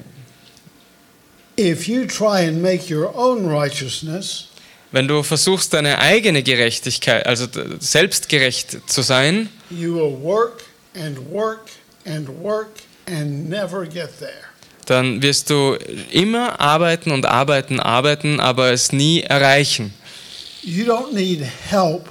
If you try and make your own righteousness, wenn du versuchst, deine eigene Gerechtigkeit, also d- selbstgerecht zu sein, you will work and work and work and never get there. dann wirst du immer arbeiten und arbeiten, arbeiten, aber es nie erreichen. You don't need help.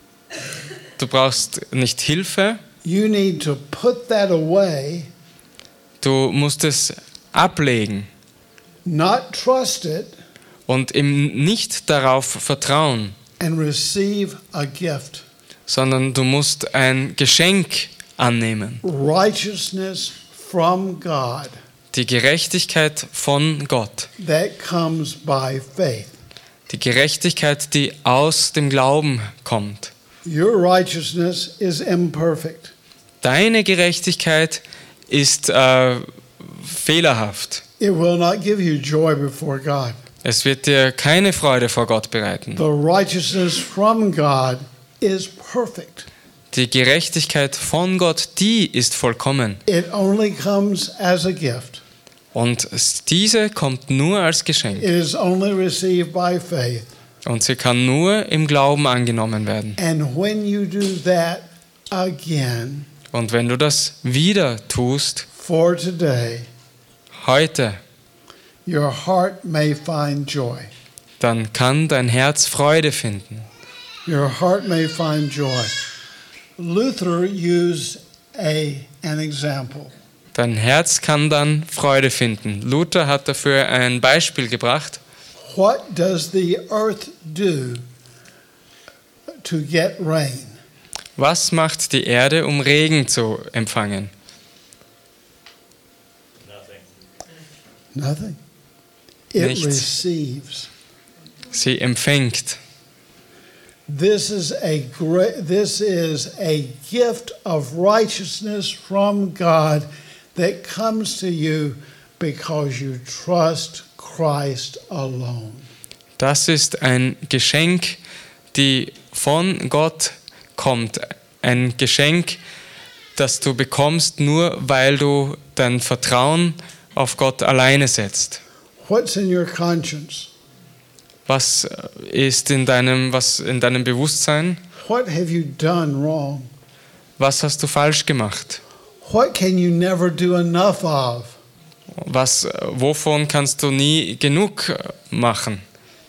Du brauchst nicht Hilfe, You need to put that away, du musst es ablegen not trust it, und ihm nicht darauf vertrauen, and receive a gift. sondern du musst ein Geschenk annehmen. Righteousness from God Die Gerechtigkeit von Gott. that comes by faith. Die Gerechtigkeit, die aus dem Glauben kommt. Your righteousness is imperfect. Deine Gerechtigkeit ist äh, fehlerhaft. It will not give you joy before God. Es wird dir keine Freude vor Gott bereiten. The righteousness from God is perfect. Die Gerechtigkeit von Gott, die ist vollkommen. It only comes as a gift. Und diese kommt nur als Geschenk. It is only received by faith. Und sie kann nur im Glauben angenommen werden. And when you do that again Und wenn du das wieder tust, for today, heute, your heart may find joy. dann kann dein Herz Freude finden. Your heart may find joy. Luther used a, an example. Dein Herz kann dann Freude finden. Luther hat dafür ein Beispiel gebracht. What does the earth do to get rain? Was macht die Erde, um Regen zu empfangen? Nothing. It Nichts. receives. Sie empfängt. This is a great this is a gift of righteousness from God that comes to you because you trust Christ alone. Das ist ein Geschenk, die von Gott kommt. Ein Geschenk, das du bekommst, nur weil du dein Vertrauen auf Gott alleine setzt. What's in your conscience? Was ist in deinem, was in deinem Bewusstsein? What have you done wrong? Was hast du falsch gemacht? What can you never do enough of? Was, wovon kannst du nie genug machen?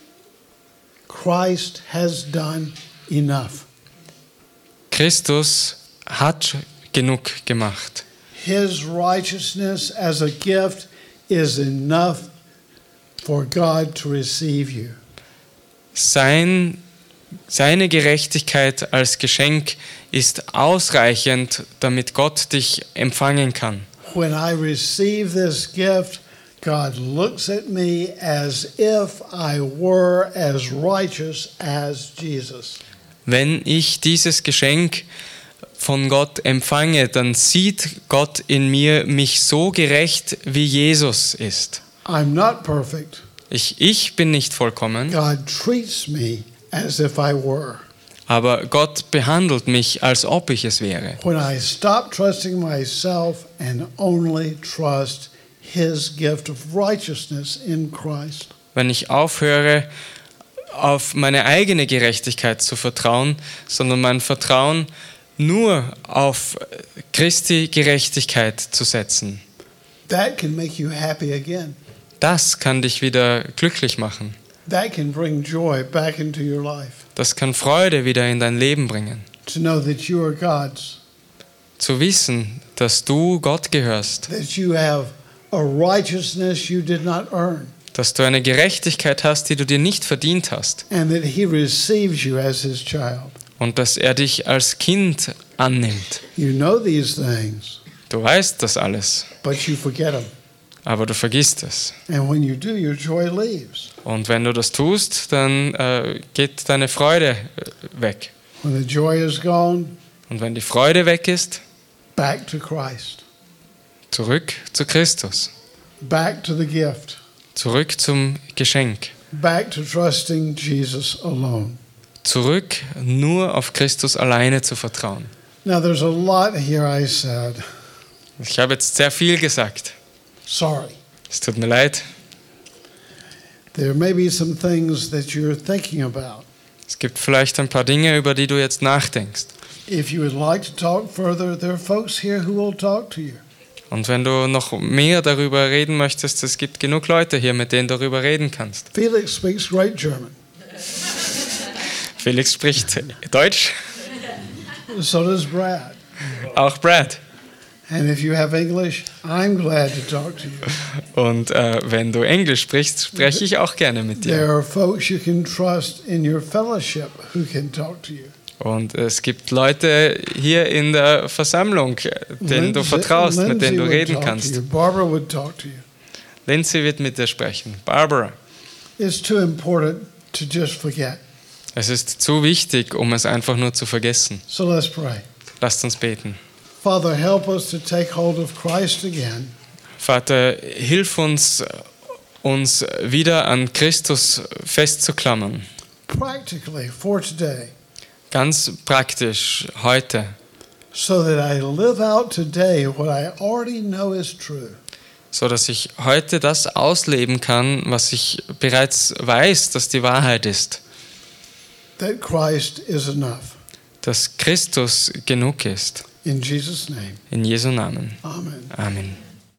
Christ has done enough. Christus hat genug gemacht. His righteousness as a gift is enough for God to receive you. Sein, seine Gerechtigkeit als Geschenk ist ausreichend, damit Gott dich empfangen kann. When I receive this gift, God looks at me as if I were as righteous as Jesus. Wenn ich dieses Geschenk von Gott empfange, dann sieht Gott in mir mich so gerecht, wie Jesus ist. I'm not perfect. Ich, ich bin nicht vollkommen, God treats me as if I were. aber Gott behandelt mich, als ob ich es wäre. When I stop trusting myself and only trust His gift of righteousness in Christ. Wenn ich aufhöre, auf meine eigene Gerechtigkeit zu vertrauen, sondern mein Vertrauen nur auf Christi Gerechtigkeit zu setzen. That can make you happy again. Das kann dich wieder glücklich machen. That can bring joy back into your life. Das kann Freude wieder in dein Leben bringen. To know that you are God's. Zu wissen, dass du Gott gehörst, That you have a righteousness you did not earn. dass du eine Gerechtigkeit hast, die du dir nicht verdient hast, And that He receives you as His child. und dass er dich als Kind annimmt. You know these things, Du weißt das alles, but you forget them. aber du vergisst es. And when you do, your joy leaves. Und wenn du das tust, dann äh, geht deine Freude äh, weg. When the joy is gone, Und wenn die Freude weg ist, back to Christ. zurück zu Christus, Back to the gift. zurück zum Geschenk, Back to trusting Jesus alone. zurück nur auf Christus alleine zu vertrauen. Now, there's a lot here I said. Ich habe jetzt sehr viel gesagt. Sorry. Es tut mir leid. There may be some things that you're thinking about. Es gibt vielleicht ein paar Dinge, über die du jetzt nachdenkst. If you would like to talk further, there are folks here who will talk to you. Und wenn du noch mehr darüber reden möchtest, es gibt genug Leute hier, mit denen du darüber reden kannst. Felix speaks great German. Felix spricht Deutsch, So does Brad. auch Brad. And if you have English, I'm glad to talk to you. Und äh, wenn du Englisch sprichst, spreche ich auch gerne mit There dir. are folks you can trust in your fellowship who can talk to you. Und es gibt Leute hier in der Versammlung, denen du vertraust, mit denen du would reden talk to kannst. you. Barbara would talk to you. Lindsay wird mit dir sprechen. Barbara. It's too important to just forget. Es ist zu wichtig, um es einfach nur zu vergessen. So let's pray. Lasst uns beten. Father, help us to take hold of Christ again. Vater, hilf uns, uns wieder an Christus festzuklammern. Practically for today. Ganz praktisch heute, So that I live out today what I already know is true. so dass ich heute das ausleben kann, was ich bereits weiß, dass die Wahrheit ist, That Christ is enough. dass Christus genug ist. In Jesus' name. In Jesu Namen. Amen. Amen.